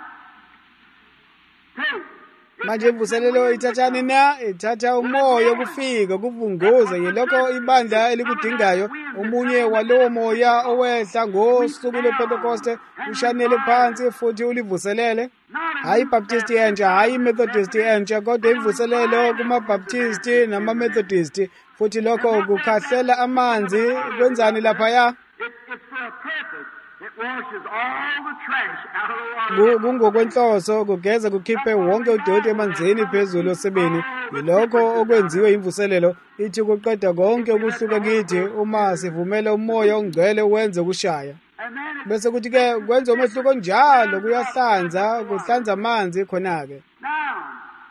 take? Manje imvuselelo ithathani na? Ithatha umoya ukufika kuvunguza, yilokho ibandla elikudingayo. Omunye walowo moya owehla ngosuku lwePentecoste ushanele phansi futhi ulivuselele. Hayi Baptist entsha, hayi Methodist entsha, kodwa imvuselelo kumaBaptist namaMethodist. Futhi lokho kukhahlela amanzi kwenzani laphaya? It, it's for a purpose. It washes all the trash out of the water. Kungokwenhloso kugeza kukhiphe wonke udoti emanzini phezulu osebeni. Yilokho okwenziwe imvuselelo, ithi kuqeda konke ukuhluka kithi uma sivumela umoya ongcwele wenze kushaya. And then it, Bese kuthi-ke kwenza umehluko njalo, kuyahlanza, kuhlanza amanzi khona-ke. now,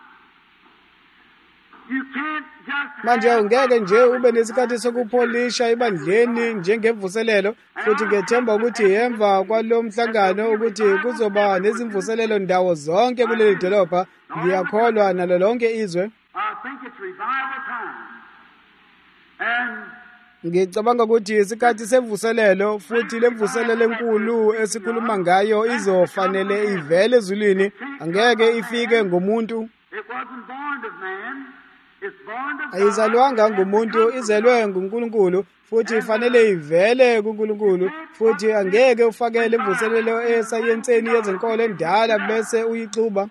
you can't just Manje have ungeke nje ube nesikhathi sokupholisha ibandleni njengemvuselelo, futhi ngethemba ukuthi emva kwalo mhlangano ukuthi kuzoba nezimvuselelo ndawo zonke kuleli dolobha. Ngiyakholwa nalo lonke izwe. I think it's revival time. And Ngicabanga ukuthi isikhathi semvuselelo, futhi lemvuselelo enkulu esikhuluma ngayo izofanele ivele ezulwini, angeke ifike ngomuntu. it wasn't born of man. ayizalwanga ngumuntu, izelwe nguNkulunkulu, futhi ifanele ivele kuNkulunkulu, futhi angeke ufakele imvuselelo esayenseni yezenkolo endala bese uyixuba.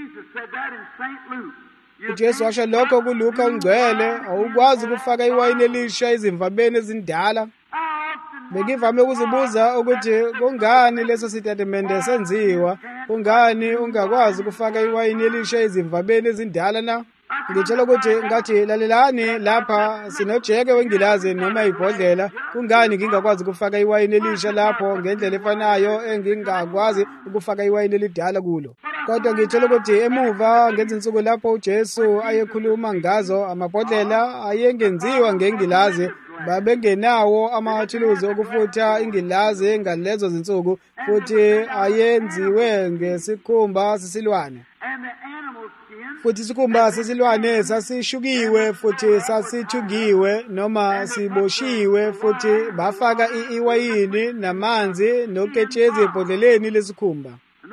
uJesu washo lokho kuLuka ungcwele, awukwazi ukufaka iwayini elisha ezimvabeni ezindala. Bengivame ukuzibuza ukuthi kungani leso sitatimende senziwa, kungani ungakwazi ukufaka iwayini elisha ezimvabeni ezindala na? Ngitshela ukuthi ngathi lalelani lapha sinojeke wengilazi noma ibhodlela, kungani ngingakwazi ukufaka iwayini elisha lapho ngendlela efanayo engingakwazi ukufaka iwayini elidala kulo. Kodwa ngitshela ukuthi emuva ngezinsuku lapho uJesu ayekhuluma ngazo, amabhodlela ayengenziwa ngengilazi, babengenawo amathuluzi okufutha ingilazi ngalezo zinsuku, futhi ayenziwe ngesikhumba sesilwane. Futhi isikhumba sesilwane sasishukiwe futhi sasithungiwe noma siboshiwe, futhi bafaka iwayini namanzi noketshezi ebhodleleni lesikhumba.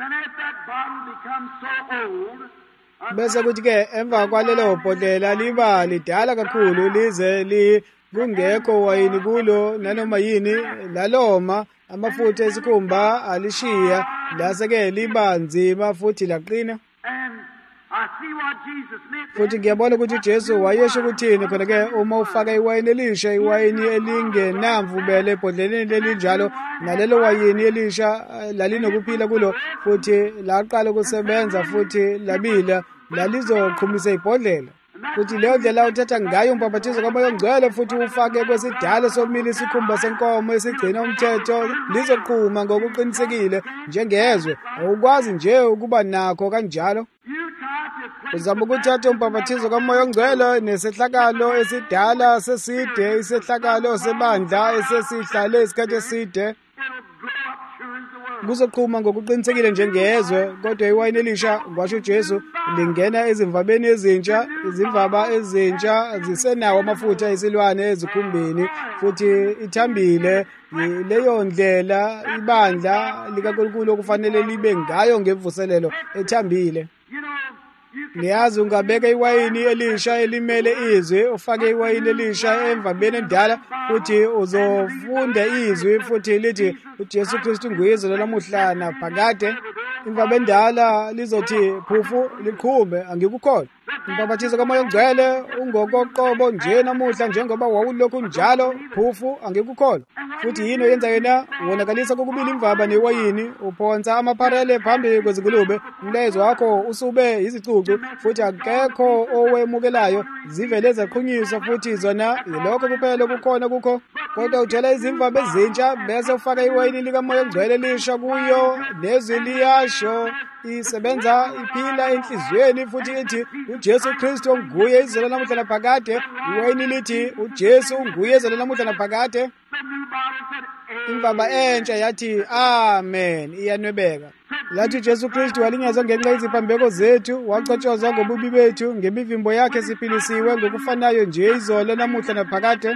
Bese kuthi-ke emva kwalelo bhodlela liba lidala kakhulu lize li kungekho wayini kulo nanoma yini, laloma amafutha esikhumba alishiya, lase-ke liba nzima futhi laqina. Futhi ngiyabona ukuthi uJesu wayesho ukuthini khona-ke uma ufaka iwayini elisha, iwayini elingenamvubelo ebhodleleni elinjalo, nalelo wayini elisha lalinokuphila kulo, futhi laqala ukusebenza futhi labila, lalizoqhumisa ibhodlela. Futhi leyo ndlela uthatha ngayo umbhaphathizo kaMoya oNgcwele futhi ufake kwesidala somile isikhumba senkomo esigcina umthetho, lizoqhuma ngokuqinisekile njengezwe. Awukwazi nje ukuba nakho kanjalo. Uzama ukuthatha umbhaphathizo kaMoya oNgcwele nesehlakalo esidala seside, isehlakalo sebandla esesihlale isikhathi eside, kuzoqhuma ngokuqinisekile njengezwe. Kodwa iwayini elisha, kwasho uJesu, lingena ezimvabeni ezintsha, izimvaba ezintsha zisenawo amafutha esilwane ezikhumbeni, futhi ithambile. Leyo ndlela ibandla likaNkulunkulu okufanele libe ngayo ngemvuselelo ethambile. Niyazi ungabeka iwayini elisha elimele izwi, ufake iwayini elisha emvabeni endala, futhi uzofunda izwi futhi lithi uJesu Kristu nguye izolo lamuhla naphakade. Imvaba endala lizothi phufu liqhume, angikukholwa. Umbhaphathizo kaMoya oNgcwele ungokoqobo nje namuhla njengoba wawulokhu njalo phufu, angikukholwa. Futhi yini oyenza yena? Wonakalisa kokubili imvaba newayini, uphonsa amapharele phambi kwezingulube. Umlayezo wakho usube izicucu, futhi akekho owemukelayo, zivele zaqhunyiswa, futhi zona yilokho kuphela kukhona kukho. Kodwa uthela izimvaba ezintsha bese ufaka iwayini likaMoya oNgcwele lisha kuyo, nezwi liyasho, isebenza iphila enhliziyweni, futhi ithi uJesu Kristu nguye izolo lamuhla naphakade. Iwayini lithi uJesu nguye izolo lamuhla naphakade. Imvaba entsha yathi amen, iyanwebeka. Lathi uJesu Kristu walinyazwa ngenxa yeziphambeko zethu, wacotshozwa ngobubi bethu, ngemivimbo yakhe siphilisiwe, ngokufanayo nje izolo namuhla naphakade.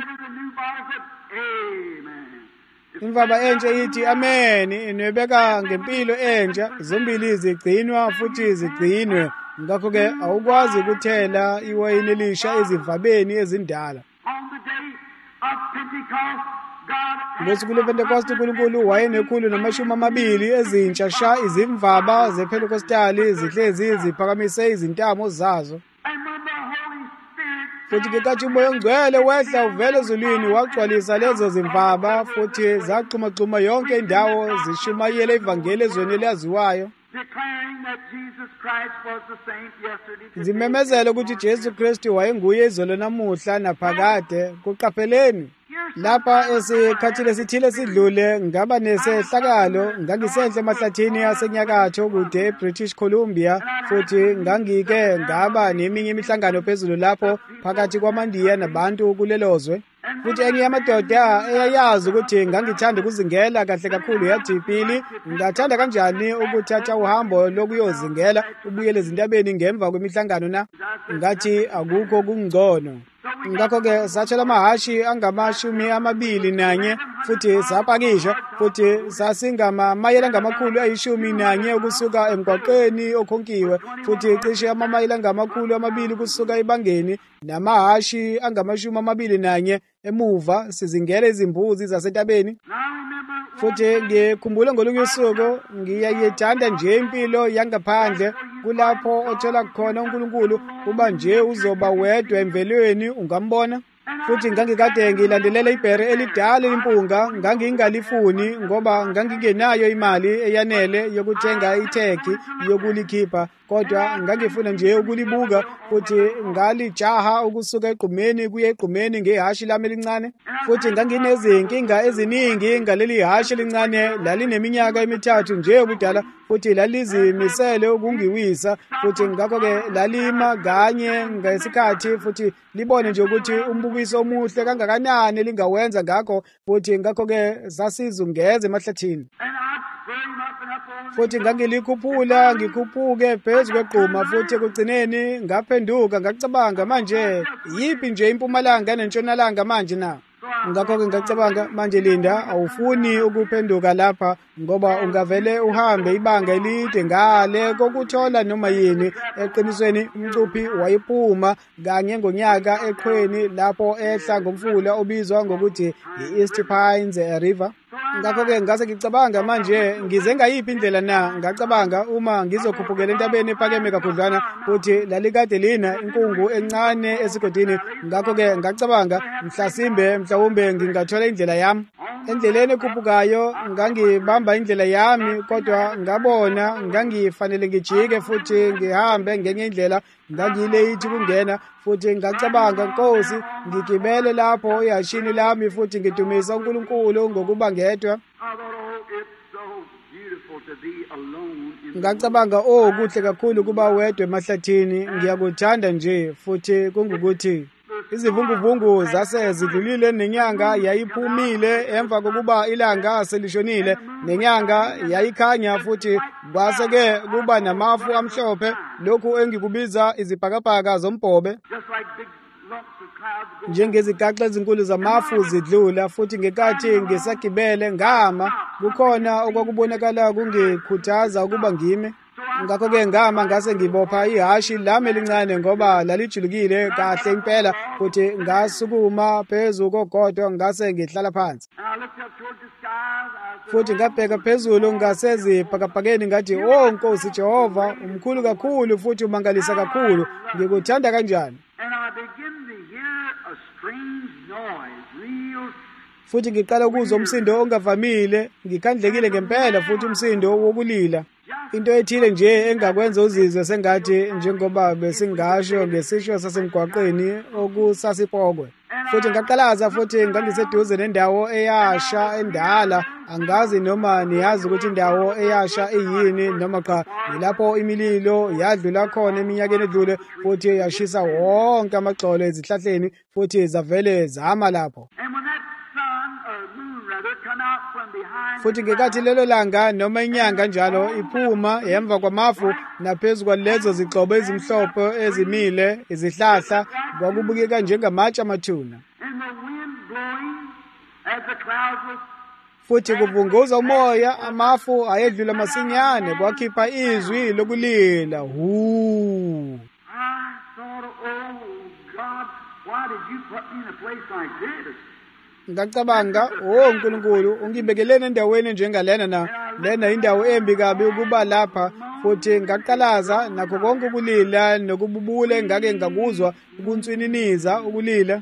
Imvaba entsha ithi amen, inwebeka ngempilo entsha, zombili zigcinwa futhi zigcinwe. Ngakho-ke awukwazi ukuthela iwayini elisha ezimvabeni ezindala. Ngosuku lwePentekoste uNkulunkulu wayenekhulu namashumi amabili ezintsha sha izimvaba zePentekostali zihlezi ziphakamise izintamo zazo. Futhi ngenkathi uMoya oNgcwele wehla uvela ezulwini wagcwalisa lezo zimvaba, futhi zaxhumaxhuma yonke indawo zishumayela ivangeli ezweni elaziwayo, zimemezela ukuthi Jesu Kristu wayenguye izolo namuhla naphakade. Kuqapheleni lapha esikhathini esithile sidlule ngaba nesehlakalo, ngangisenhle emahlathini asenyakatho kude eBritish Columbia, futhi ngangike ngaba neminye imihlangano phezulu lapho phakathi kwamandiya nabantu kulelozwe. Futhi enye yamadoda eyayazi ukuthi ngangithanda ukuzingela kahle kakhulu yathi, Phili, ngathanda kanjani ukuthatha uhambo lokuyozingela ubuyele ezintabeni ngemva kwemihlangano na? Ngathi akukho kungcono. ngakho-ke satshala amahashi angamashumi amabili nanye futhi sapakisha futhi sasingamamayela angamakhulu ayishumi nanye ukusuka emgwaqeni okhonkiwe futhi cishe amamayela angamakhulu amabili kusuka ebangeni namahashi angamashumi amabili nanye emuva sizingela izimbuzi zasentabeni. Futhi ngikhumbula ngolunye usuku ngiyayithanda nje impilo yangaphandle kulapho othola khona uNkulunkulu uba nje uzoba wedwa emvelweni ungambona. Futhi ngangikade ngilandelela ibhere elidala elimpunga ngangingalifuni ngoba ngangingenayo imali eyanele yokuthenga ithegi yokulikhipha kodwa ngangifuna nje ukulibuka futhi ngalijaha ukusuka egqumeni kuye egqumeni ngehashi lami elincane futhi nganginezinkinga eziningi ngaleli hashi elincane lalineminyaka emithathu nje ubudala futhi lalizimisele ukungiwisa futhi ngakho-ke lalima kanye ngesikhathi futhi libone nje ukuthi umbukiso omuhle kangakanani lingawenza ngakho futhi ngakho-ke sasizungeza emahlathini futhi ngangilikhuphula ngikhuphuke phezu kwegquma futhi ekugcineni ngaphenduka ngacabanga manje yiphi nje impumalanga nentshonalanga manje na. Ngakho-ke ngacabanga manje Linda awufuni ukuphenduka lapha ngoba ungavele uhambe ibanga elide ngale kokuthola noma yini. Eqinisweni umcuphi wayephuma kanye ngonyaka eqhweni lapho ehla ngomfula obizwa ngokuthi i-East Pines River. Ngakho-ke ngase ngicabanga manje ngize ngayiphi indlela na. Ngacabanga uma ngizokhuphukela entabeni ephakeme kakhudlwana futhi lalikade lina inkungu encane esigodini. Ngakho-ke ngacabanga mhlasimbe mhlawumbe ngingathola indlela yami. Endleleni ekhuphukayo ngangibamba indlela yami kodwa ngabona ngangifanele ngijike futhi ngihambe ngenye indlela ngangileyithi kungena futhi ngacabanga Nkosi ngigibele lapho ehashini lami futhi ngidumisa uNkulunkulu ngokuba ngedwa. Ngacabanga oh kuhle kakhulu kuba wedwa emahlathini ngiyakuthanda nje futhi kungukuthi izivunguvungu zase zidlulile nenyanga yayiphumile emva kokuba ilanga selishonile nenyanga yayikhanya futhi kwase-ke kuba namafu amhlophe lokhu engikubiza izibhakabhaka zombhobe njengezigaxa ezinkulu zamafu zidlula futhi ngekathi ngisagibele ngama kukhona okwakubonakala kungikhuthaza ukuba ngime. Ngakho-ke ngama ngase ngibopha ihashi lami elincane ngoba lalijulukile kahle impela futhi ngasukuma phezu kogodo ngase ngihlala phansi futhi ngabheka phezulu ngasezibhakabhakeni ngathi oh Nkosi Jehova umkhulu kakhulu futhi umangalisa kakhulu ngikuthanda kanjani. Futhi ngiqala ukuzwa umsindo ongavamile ngikhandlekile ngempela futhi umsindo wokulila. Into ethile nje engakwenza uzizwe sengathi njengoba besingasho ngesisho sasemgwaqeni okusasipokwe. Futhi ngaqalaza futhi ngangiseduze nendawo eyasha endala angazi noma niyazi ukuthi indawo eyasha iyini noma cha yilapho imililo yadlula khona eminyakeni edlule futhi yashisa wonke amagxolo ezihlahleni futhi zavele zama lapho. Futhi ngekathi lelo langa noma inyanga njalo iphuma emva kwamafu naphezu kwalezo zigxobo ezimhlophe ezimile izihlahla kwakubukeka njengamatshe amathuna. Futhi kuvunguza umoya amafu ayedlula masinyane kwakhipha izwi lokulila hu. Ngacabanga oh Nkulunkulu ungibekelene endaweni njengalena na lena indawo embi kabi ukuba lapha futhi ngaqalaza nakho konke ukulila nokububule ngake ngakuzwa ukunswininiza ukulila.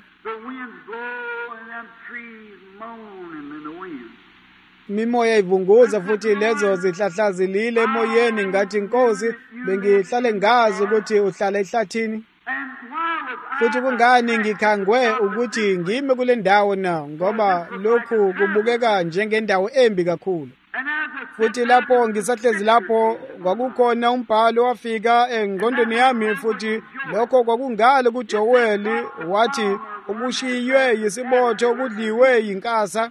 Mimoya ivunguza futhi lezo zihlahla zilile emoyeni ngathi Nkosi bengihlale ngazi ukuthi uhlala ehlathini. Futhi kungani ngikhangwe ukuthi ngime kule ndawo na ngoba lokhu kubukeka njengendawo embi kakhulu. Futhi lapho ngisahlezi lapho kwakukhona umbhalo wafika engqondweni yami futhi lokho kwakungalo kuJoel wathi ukushiywe yisibotho okudliwe yinkasa.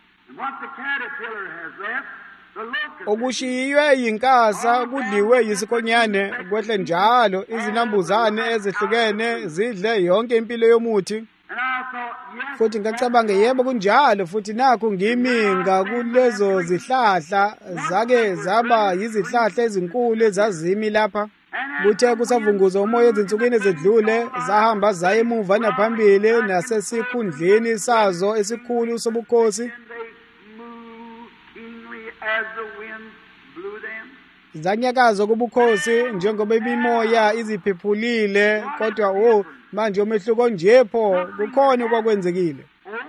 Okushiywe yinkasa kudliwe yisikonyane kwehle njalo izinambuzane ezihlukene zidle yonke impilo yomuthi. futhi ngacabanga yebo kunjalo, futhi nakho ngimi ngakulezo zihlahla zake zaba yizihlahla ezinkulu ezazimi lapha. Kuthe kusavunguza umoya ezinsukwini ezedlule, zahamba zaya emuva naphambili nasesikhundleni sazo esikhulu sobukhosi. Zanyakaza kubukhosi njengoba imimoya iziphephulile, kodwa oh manje umehluko njepho kukhona okwakwenzekile.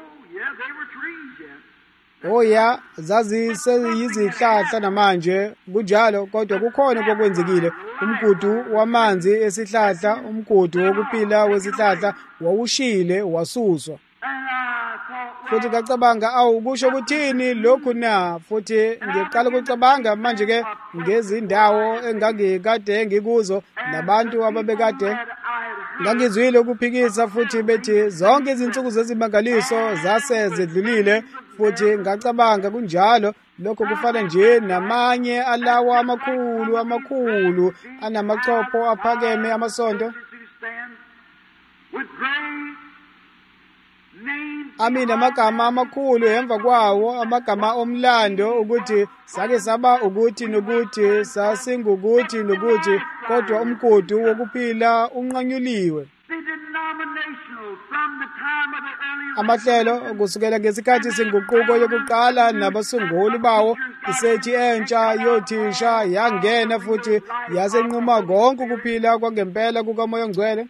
Oh ya, zaziseyizihlahla namanje kunjalo, kodwa kukhona okwakwenzekile. Umgudu wamanzi esihlahla, umgudu wokuphila wesihlahla wawushile wasuswa. Futhi ngacabanga awu kusho kuthini lokhu na, futhi ngiqala ukucabanga manje ke ngezindawo engangikade ngikuzo nabantu ababekade ngangizwile ukuphikisa, futhi bethi zonke izinsuku zezimangaliso zase zedlulile. Futhi ngacabanga kunjalo lokho kufana nje namanye alawa amakhulu amakhulu anamachopho aphakeme amasonto. Amina amagama amakhulu emva kwawo, amagama omlando ukuthi sake saba ukuthi nokuthi, sasingukuthi nokuthi, kodwa umgudu wokuphila unqanyuliwe. Amahlelo kusukela ngesikhathi senguquko yokuqala nabasunguli bawo, isethi entsha yothisha yangena futhi yasenquma konke ukuphila kwangempela kukaMoya Ngcwele.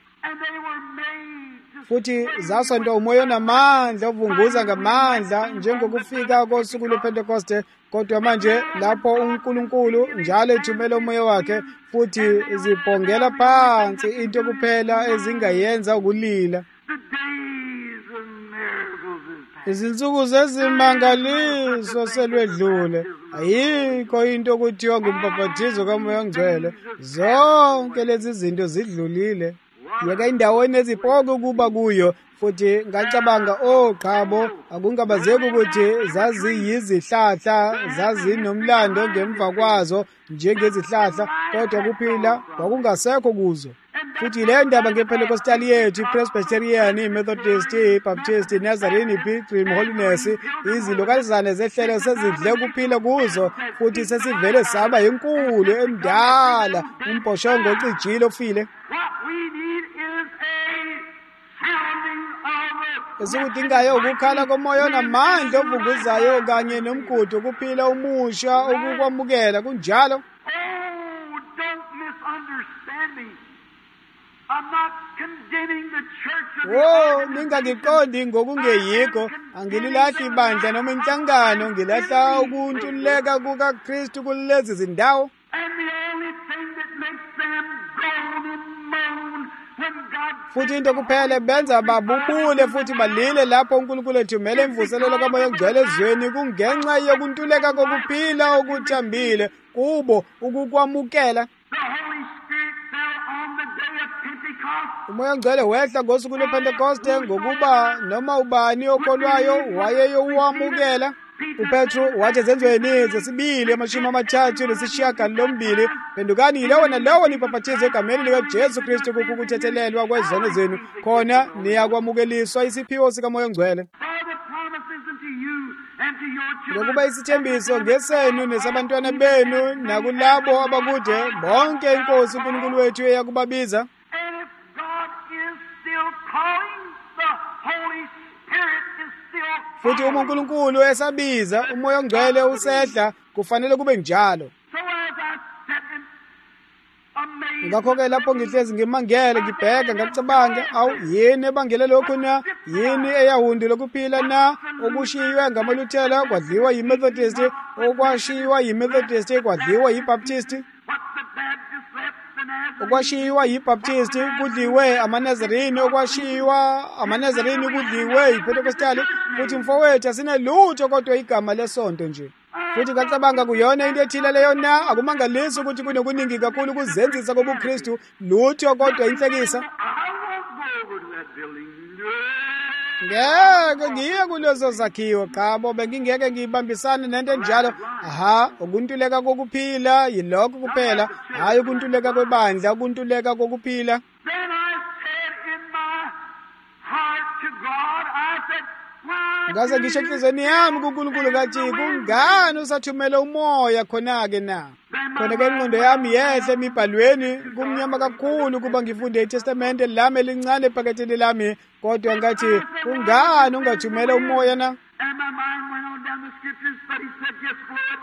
Futhi zasonta umoya namandla ovunguza ngamandla njengokufika kosuku lwePentecoste, kodwa manje lapho uNkulunkulu njalo ethumela umoya wakhe futhi zibhongela phansi into kuphela ezingayenza ukulila. Izinsuku zezimangaliso selwedlule, ayikho into okuthiwa ngumbhaphathizo kaMoya Ngcwele. Zonke lezi zinto zidlulile. Yeka indaweni eziphoqa ukuba kuyo, futhi ngacabanga oh qhabo akungabazeki ukuthi zaziyizihlahla, zazinomlando ngemva kwazo njengezihlahla, kodwa kuphila kwakungasekho kuzo. Futhi le ndaba ngePentecostal yethu, iPresbyterian, iMethodist, iBaptist, iNazarene, iPilgrim Holiness, izilokalizane zehlelo sezidle ukuphila kuzo, futhi sesivele saba yinkulu emdala, umbhoshongo ocijile ofile. Esikudingayo ukukhala komoya namandla ovunguzayo kanye nomgudu ukuphila umusha ukukwamukela kunjalo. Oh, ningangiqondi ngokungeyikho, angililahli ibandla noma inhlangano, ngilahla ukuntuleka kukaKristu kulezi zindawo. Futhi into kuphela benza babubule futhi balile lapho uNkulunkulu ethumela imvuselelo kaMoya Ngcwele ezweni, kungenxa yokuntuleka kokuphila okuthambile kubo ukukwamukela. uMoya Ngcwele wehla ngosuku lwePentecoste ngokuba noma ubani okholwayo wayeyowamukela. uPetru wathi ezenzweni zesibili amashumi amathathu nesishiyagalombili, phendukani yilowo nalowo nibhaphathizwe egameni likaJesu Kristu kukuthethelelwa kwezono zenu, khona niyakwamukeliswa isiphiwo sikaMoya Ngcwele. Ngokuba isithembiso ngesenu nesabantwana benu nakulabo abakude bonke iNkosi uNkulunkulu wethu eyakubabiza. Futhi uma uNkulunkulu esabiza, uMoya Ngcwele usehla, kufanele kube njalo. Ngakho-ke lapho ngihlezi ngimangele ngibheka ngacabanga, awu yini ebangele lokhu na? Yini eyahundi lokuphila na? Okushiywe ngamaLuthela kwadliwa yiMethodist, okwashiywa yiMethodist kwadliwa yiBaptist, okwashiywa yiBaptist kudliwe amaNazarene, okwashiywa amaNazarene kudliwe yiPentecostal. Futhi mfowethu asinalutho kodwa igama lesonto nje. Futhi ngacabanga kuyona into ethile leyo na? Akumangalisi ukuthi kunokuningi kakhulu kuzenzisa kobuKristu, lutho kodwa inhlekisa. Ngeke ngiye kulezo zakhiwo, qhabo bengingeke ngibambisane nento njalo. Aha, ukuntuleka kokuphila yilokho kuphela, hayi ukuntuleka kwebandla, ukuntuleka kokuphila. Then I said in my heart to God, ngase ngisho enhlizweni yami kuNkulunkulu ngathi kungani usathumela umoya khona-ke na. Khona-ke ingqondo yami yehle emibhalweni, kumnyama kakhulu kuba ngifunde iTestamente lami elincane ephaketheni lami, kodwa ngathi kungani ungathumela umoya na. And my mind went on down the scriptures, but he said, just what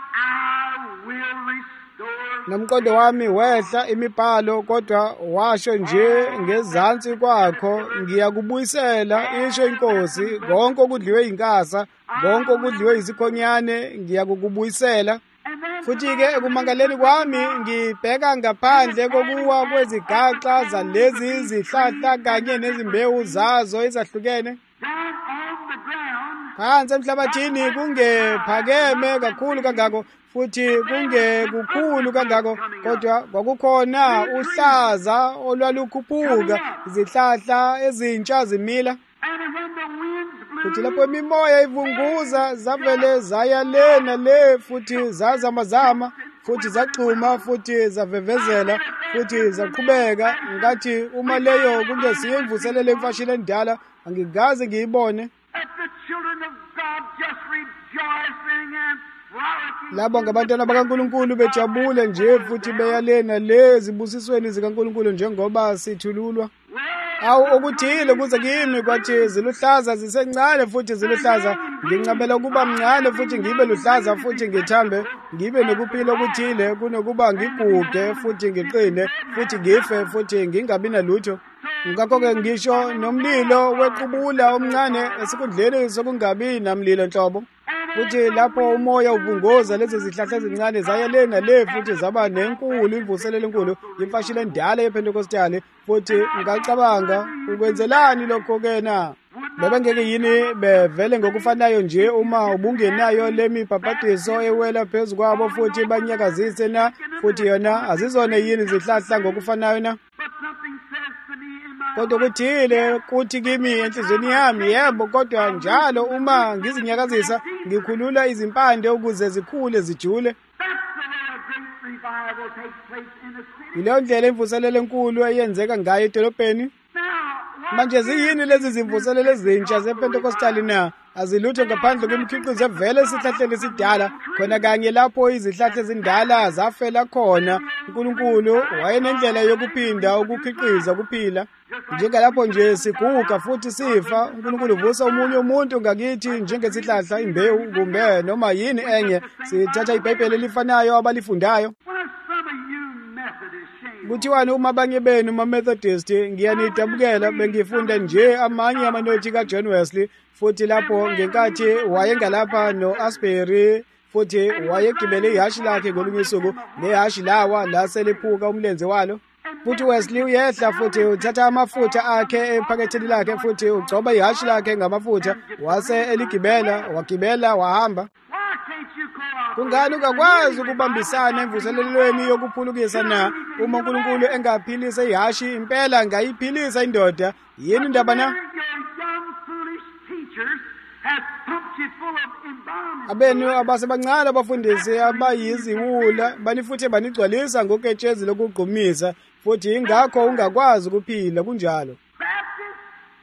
I will restore. Nomqondo wami wehla imibhalo, kodwa washo nje ngezansi kwakho ngiyakubuyisela, isho inkosi, konke okudliwe inkasa, konke okudliwe izikhonyane ngiyakukubuyisela. Futhi-ke ekumangaleni kwami ngibheka ngaphandle kokuwa kwezigaxa zalezi zihlahla kanye nezimbewu zazo ezahlukene. Down on the ground, Phansi emhlabathini kungephakeme kakhulu kangako, futhi kungekukhulu kangako, kodwa kwakukhona uhlaza olwalukhuphuka, izihlahla ezintsha zimila. and when the winds blew, Futhi lapho imimoya ivunguza zavele zaya le nale, futhi zazamazama, futhi zaxhuma, futhi zavevezela, futhi zaqhubeka. Ngathi uma leyo kungesiyo imvuselelo emfashini endala, angikaze ngiyibone. at the children of God just rejoicing and frolicking. Labo ngabantwana bakaNkulunkulu bejabule nje futhi beyalena le zibusisweni zikaNkulunkulu njengoba sithululwa. Awu okuthile kuze kimi kwathi ziluhlaza zisencane futhi ziluhlaza. Ngincamela ukuba mncane futhi ngibe luhlaza futhi ngithambe, ngibe nokuphila okuthile kunokuba ngiguge futhi ngiqine futhi ngife futhi ngingabi nalutho. Ngakho-ke ngisho nomlilo wequbula omncane esikhundleni sokungabi namlilo nhlobo. Futhi lapho umoya uvungoza lezi zihlahla ezincane zaya le nale futhi zaba nenkulu imvuselelo enkulu imfashini endala yePentecostali. Futhi ngicabanga ukwenzelani lokho-ke na? Bebe ngeke yini bevele ngokufanayo nje uma ubungenayo le mibhabhadiso ewela phezu kwabo futhi banyakazise na? Futhi yona azizona yini izihlahla ngokufanayo na? But something says to me in my Kodwa kuthile kuthi kimi enhlizweni yami, yebo, kodwa njalo uma ngizinyakazisa ngikhulula izimpande ukuze zikhule zijule. that's the way a great revival takes place in the city. Yileyo ndlela imvuselelo enkulu eyenzeka ngayo edolobheni. Now, what Manje ziyini lezi zimvuselelo ezintsha zePentecostali na? Azilutho ngaphandle kwemikhiqizo evela esihlahleni esidala, khona kanye lapho izihlahla ezindala zafela khona. uNkulunkulu wayenendlela yokuphinda ukukhiqiza kuphila. Njengalapho nje siguga futhi sifa, uNkulunkulu uvusa omunye umuntu ngakithi njengesihlahla, imbewu kumbe noma yini enye. Sithatha iBhayibheli elifanayo abalifundayo. Well, some of you Methodists shame. Kuthiwani uma abanye benu ma-Methodist ngiyanidabukela, bengifunda nje amanye amanothi kaJohn Wesley, futhi lapho ngenkathi wayengalapha no-Asbury, futhi wayegibele ihashi lakhe ngolunye usuku, nehashi lawa laseliphuka umlenze walo. Futhi Wesley uyehla futhi uthatha amafutha akhe ephaketheni lakhe futhi ugcoba ihashi lakhe ngamafutha, wase eligibela, wagibela wahamba. Why can't you cooperate? Kungani ungakwazi ukubambisana emvuselelweni yokuphulukisa na? Uma uNkulunkulu engaphilisa ihashi, impela ngayiphilisa indoda. Yini indaba na? Your young foolish teachers has pumped you full of embalming. Abenu abasebancane abafundisi abayiziwula banifuthe banigcwalisa ngoketshezi lokugqumisa, futhi ingakho ungakwazi ukuphila kunjalo. Baptist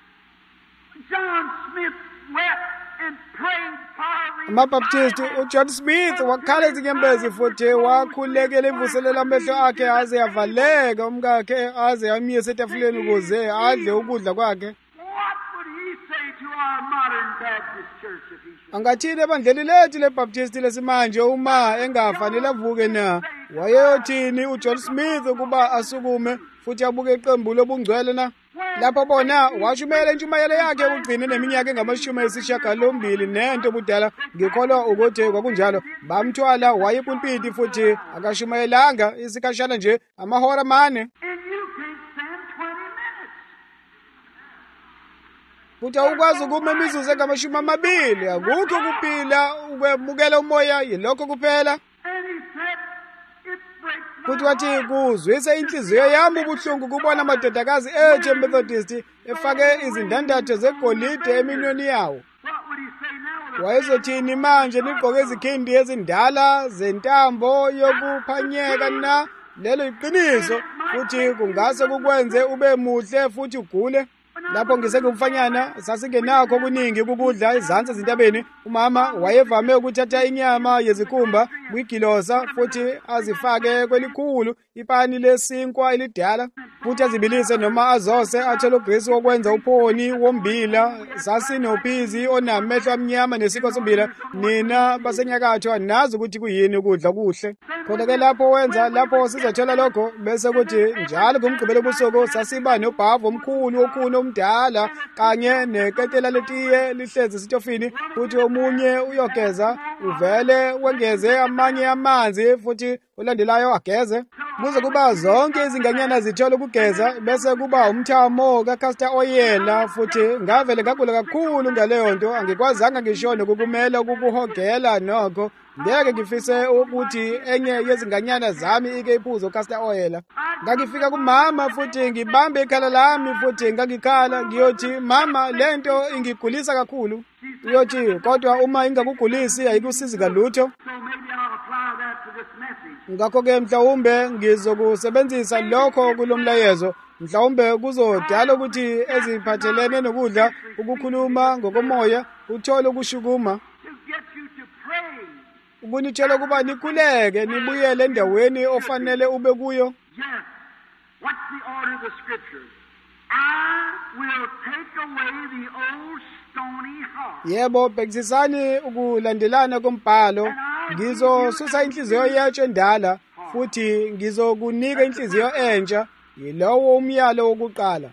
John Smith wept and prayed for AmaBaptisti uJohn Smith wakhala izinyembezi futhi wakhulekela imvuselelo amehlo akhe aze avaleka, umkakhe aze amiyese etafuleni ukuze adle ukudla kwakhe. What would he say to our modern Baptist church if he should? Angathini ebandleni lethu leBaptisti lesimanje uma engafanele avuke na? Wayeyothini uJohn Smith ukuba asukume futhi abuke iqembu lobungcwele na? Lapho bona washumela intshumayelo yakhe ukugcina neminyaka engamashumi ayisishiyagalombili nento budala. Ngikholwa ukuthi kwakunjalo. Bamthwala wayepulpiti futhi akashumayelanga isikhashana nje amahora amane. And you can't stand twenty minutes. Futhi awukwazi ukuma imizuzu engamashumi amabili. Akukho kuphila ukwebukela umoya, yilokho kuphela. And he said, it breaks my Futhi wathi kuzwise inhliziyo yami ubuhlungu kubona amadodakazi ethu eMethodist efake izindandatho zegolide eminweni yawo. What would he say now with a Wayezothini manje nigqoke izikhindi ezindala zentambo yokuphanyeka na? Lelo iqiniso futhi kungase kukwenze ube muhle futhi ugule. lapho ngisengumfanyana sasingenakho okuningi ukudla izansi ezintabeni. Umama wayevame ukuthatha inyama yezikhumba kwigilosa futhi azifake kwelikhulu ipani lesinkwa elidala futhi azibilise noma azose athole ugrease wokwenza uphoni wombila. Sasinophizi onamehlo amnyama nesikho sombila. Nina basenyakatho nazi ukuthi kuyini ukudla kuhle. Khona-ke lapho wenza lapho sizothola lokho bese kuthi njalo ngomgqibelo busuku sasiba nobhavu omkhulu okhulu omdala kanye neketela letiye lihlezi esitofini futhi omunye uyogeza uvele wengeze amanye amanzi futhi ulandelayo ageze kuze kuba zonke izinganyana zithola ukugeza bese kuba umthamo ka-castor oil futhi ngavele ngagula kakhulu ngaleyo nto. Angikwazanga ngishone kukumela ukukuhogela nokho. Ngeke ngifise ukuthi enye yezinganyana zami ike iphuzo castor oil. Ngangifika kumama futhi ngibambe ikhala lami futhi ngangikhala ngiyothi mama lento ingigulisa kakhulu. Uyothi kodwa uma ingakugulisi ayikusizi kalutho. Ngakho-ke mhlawumbe ngizokusebenzisa lokho kulomlayezo. Mhlawumbe kuzodala ukuthi eziphathelene nokudla ukukhuluma ngokomoya uthole ukushukuma ukunitshela ukuba nikhuleke nibuyele endaweni ofanele ube kuyo. Yebo, bhekisisani ukulandelana kombhalo. Ngizosusa inhliziyo yatsho endala futhi ngizokunika inhliziyo entsha. Yilowo umyalo wokuqala.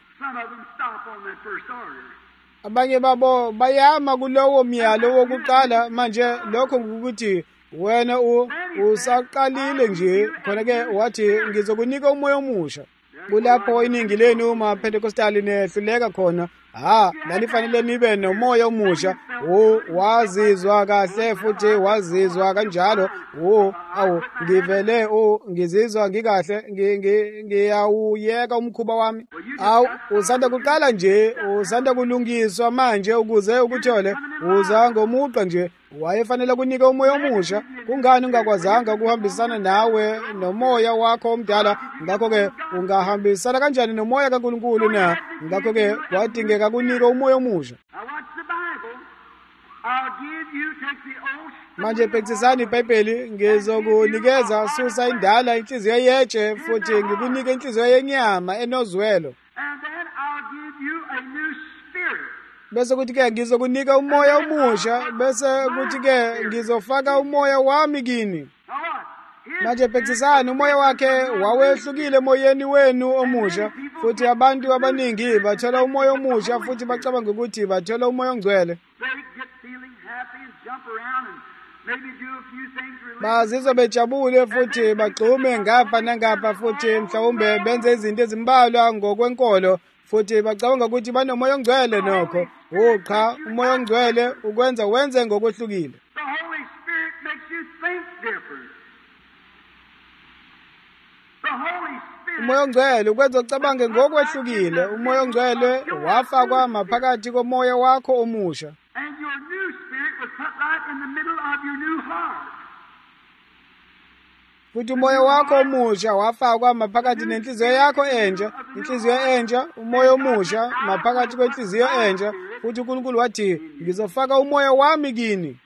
Abanye babo bayama kulowo myalo wokuqala. Manje lokho ngukuthi wena usaqalile nje khona-ke wathi ngizokunika umoya omusha. Kulapho iningi lenu uma Pentecostali nehluleka khona. Ha, lanifanele nibe nomoya omusha. Oh, wazizwa kahle futhi wazizwa kanjalo. Oh, awu ngivele oh ngizizwa ngikahle ngiyawuyeka umkhuba wami. Awu usanda kuqala nje, usanda kulungiswa manje ukuze ukuthole. Uza ngomuqa nje. Wayefanele kunika umoya omusha. Kungani ungakwazanga ukuhambisana nawe nomoya wakho omdala? Ngakho-ke ungahambisana kanjani nomoya kaNkulunkulu na? Ngakho-ke kwadingeka kunika umoya omusha. Manje bhekisisani iBhayibheli. Ngizokunikeza susa indala inhliziyo yetshe futhi ngikunika inhliziyo yenyama enozwelo. Bese kuthi-ke ngizokunika umoya omusha. Bese kuthi-ke ngizofaka umoya wami kini. Manje bhekisisani umoya wakhe wawehlukile emoyeni wenu omusha. Futhi abantu abaningi bathola umoya omusha futhi bacabanga ukuthi bathola umoya ongcwele. Bazizwa bejabule futhi bagxume ngapha nangapha futhi mhlawumbe benze izinto ezimbalwa ngokwenkolo futhi bacabanga ukuthi banomoya ongcwele nokho. Oh cha, umoya ongcwele ukwenza wenze ngokwehlukile. Umoya ongcwele ukwenza ucabange ngokwehlukile. Umoya ongcwele wafakwa maphakathi komoya wakho omusha. Futhi umoya wakho omusha wafakwa maphakathi nenhliziyo yakho entsha. Inhliziyo entsha, umoya omusha maphakathi kwenhliziyo entsha. Futhi uNkulunkulu wathi ngizofaka umoya wami kini.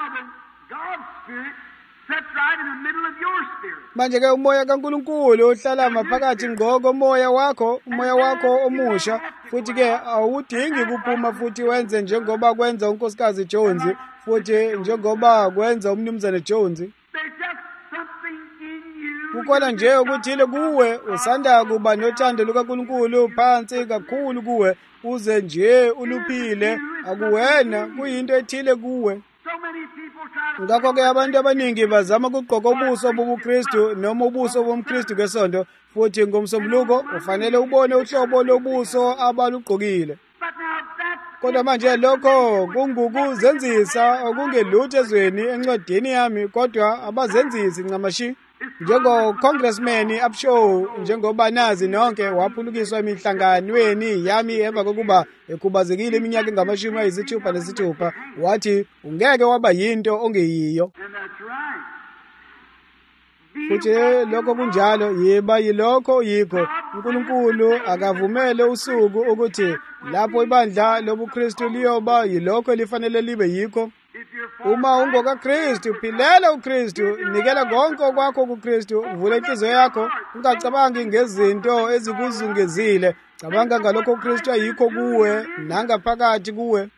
Manje-ke umoya kaNkulunkulu uhlala maphakathi ngqo komoya wakho, umoya wakho omusha. Futhi-ke awudingi kuphuma futhi wenze njengoba kwenza unkosikazi Jones futhi njengoba kwenza umnumzane Jones. Kukhona nje ukuthile kuwe usanda kuba nothando lukaNkulunkulu phansi kakhulu kuwe uze nje uluphile akuwena kuyinto ethile kuwe. Ngakho-ke abantu abaningi bazama ukugqoka ubuso bobuKristu noma ubuso bomKristu ngesonto futhi ngomsombuluko ufanele ubone uhlobo lobuso abalugqokile. Kodwa manje lokho kungukuzenzisa okungelutho ezweni encwadini yami kodwa abazenzisi ncamashi. Njengo-congressman Upshaw njengoba nazi nonke waphulukiswa emihlanganweni yami emva kokuba ekhubazekile iminyaka engamashumi ayisithupha nesithupha wathi ungeke waba yinto ongeyiyo. futhi lokho kunjalo yiba yilokho yikho uNkulunkulu akavumele usuku ukuthi lapho ibandla lobuKristu liyoba yilokho lifanele libe yikho. Uma ungokaKristu, philela uKristu, nikela konke okwakho kuKristu, vula inhliziyo yakho, ungacabangi ngezinto ezikuzungezile, cabanga ngalokho uKristu ayikho kuwe nangaphakathi kuwe.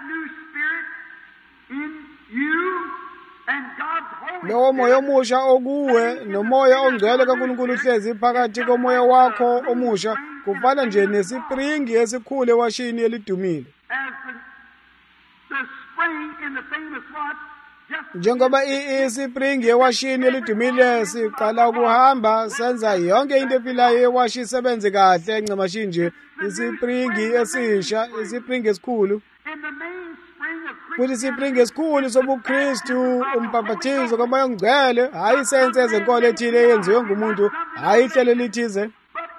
Lowo moya omusha okuwe nomoya ongcwele kaNkulunkulu uhlezi phakathi komoya wakho omusha kufana nje nesipringi esikhulu ewashini elidumile. Njengoba isipringi ewashini elidumile siqala ukuhamba, senza yonke into ephilayo ewashi isebenze kahle encamashi nje. Isipringi esisha, isipringi esikhulu, futhi isipringi esikhulu sobuKristu, umbhaphathizo kamoya ongcwele, hayi isenze ezenkolo ethile eyenziwe ngumuntu, hayi ihlelo lithize,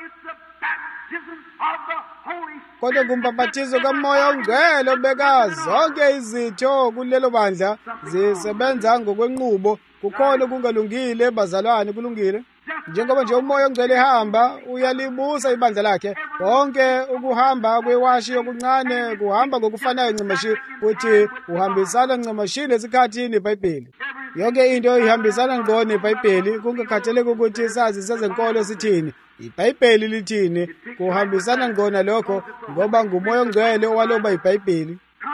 kodwa kumbhaphathizo kamoya ongcwele obeka zonke izitho kulelo bandla zisebenza ngokwenqubo. Kukhona kungalungile bazalwane, kulungile. Njengoba nje umoya ongcwele ehamba uyalibusa ibandla lakhe, konke ukuhamba kwewashi okuncane kuhamba ngokufanayo ncamashi, futhi uhambisana ncamashi nesikhathi neBhayibheli. Yonke into ihambisana ngqo neBhayibheli, kungakhathaleki ukuthi sazi sezenkolo sithini, iBhayibheli lithini, kuhambisana ngqo nalokho ngoba ngumoya ongcwele owaloba iBhayibheli.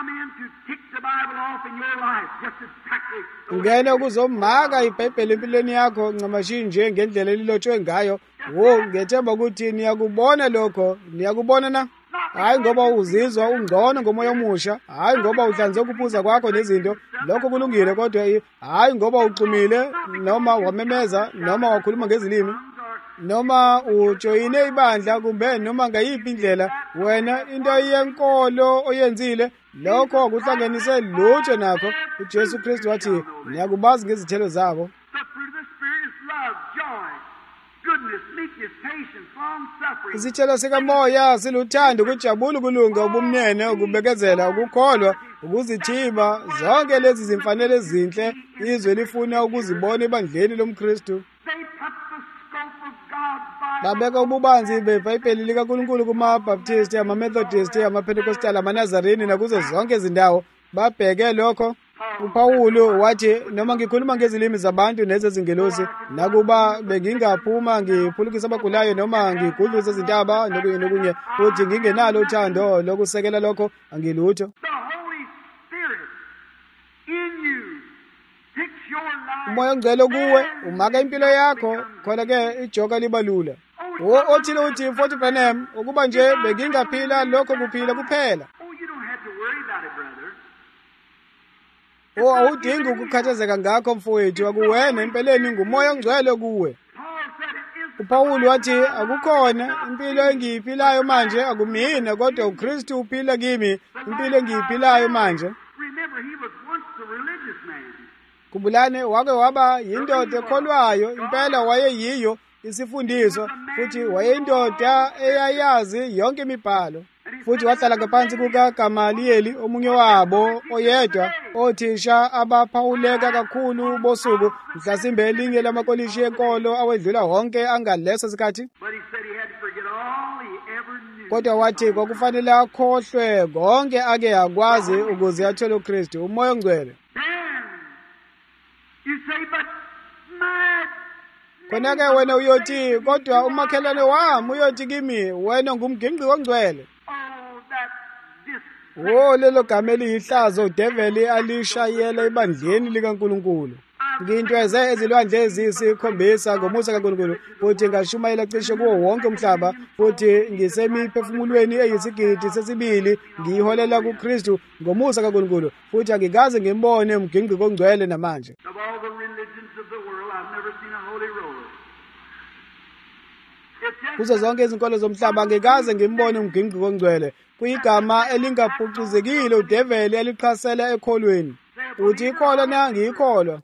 Ungene ukuzomaka iBhayibheli empilweni yakho ncamashi nje ngendlela elilotshwe ngayo. Wo, ngethemba ukuthi niyakubona lokho, niyakubona na? Hayi ngoba uzizwa ungcono ngomoya omusha, hayi ngoba uhlanze ukuphuza kwakho nezinto, lokho kulungile, kodwa hayi ngoba uxumile noma wamemeza noma wakhuluma ngezilimi noma ujoyine ibandla kumbe noma ngayiphi indlela wena into yenkolo oyenzile, lokho akuhlanganise lutho nakho. uJesu Kristu wathi niyakubazi ngezithelo zabo. Isithelo sikamoya siluthando, ukujabula, ukulunga, ubumnene, ukubekezela, ukukholwa, ukuzithiba, zonke lezi zimfanelo ezinhle izwe lifuna ukuzibona ebandleni lomKristu. Babeka ububanzi beBhayibheli likaNkulunkulu kumaBaptisti, amaMethodist, amaPentecostal, amaNazarini nakuzo zonke izindawo. Babheke lokho. uPawulu wathi noma ngikhuluma ngezilimi zabantu nezezingelosi, nakuba bengingaphuma ngiphulukisa abagulayo noma ngigudluze izintaba nokunye nokunye, futhi ngingenalo uthando lokusekela lokho, angilutho. Umoya ongcwele kuwe umaka impilo yakho, khona ke ijoka liba lula. Othile uthi futhi Branham ukuba nje bengingaphila lokho kuphila kuphela. Oh, awudingi ukukhathazeka ngakho mfowethu, akuwena empeleni ngumoya ongcwele kuwe. uPawulu wathi akukhona impilo engiyiphilayo manje akumina, kodwa uKristu uphila kimi, impilo engiyiphilayo manje. Kumbulane, wake waba yindoda ekholwayo, impela wayeyiyo isifundiswa, futhi wayeyindoda eyayazi yonke imibhalo, futhi wahlala ngaphansi kukaGamaliyeli, omunye wabo oyedwa othisha abaphawuleka kakhulu bosuku, mhlasimbe elinye lamakolishi enkolo awedlula wonke angaleso sikhathi. Kodwa wathi kwakufanele akhohlwe konke ake akwazi ukuze athole uKristu, umoya ongcwele. Khona-ke wena uyothi, kodwa umakhelwane wami uyothi kimi, wena ngumginqi ongcwele. Oh, lelo gama eliyihlazo udeveli alishayela ebandleni likaNkulunkulu. Ngintweze ezilwandle eziyisikhombisa ngomusa kaNkulunkulu, futhi ngashumayela cishe kuwo wonke umhlaba, futhi ngisemiphefumulweni eyisigidi sesibili ngiyiholela kuKristu ngomusa kaNkulunkulu, futhi angikaze ngimbone umginqi ongcwele namanje. Kuzo zonke izinkolo zomhlaba angikaze ngimbone umginqi ongcwele. Kuyigama elingaphucuzekile udeveli eliqhasela ekholweni. Uthi ikholwa na ngiyikholwa.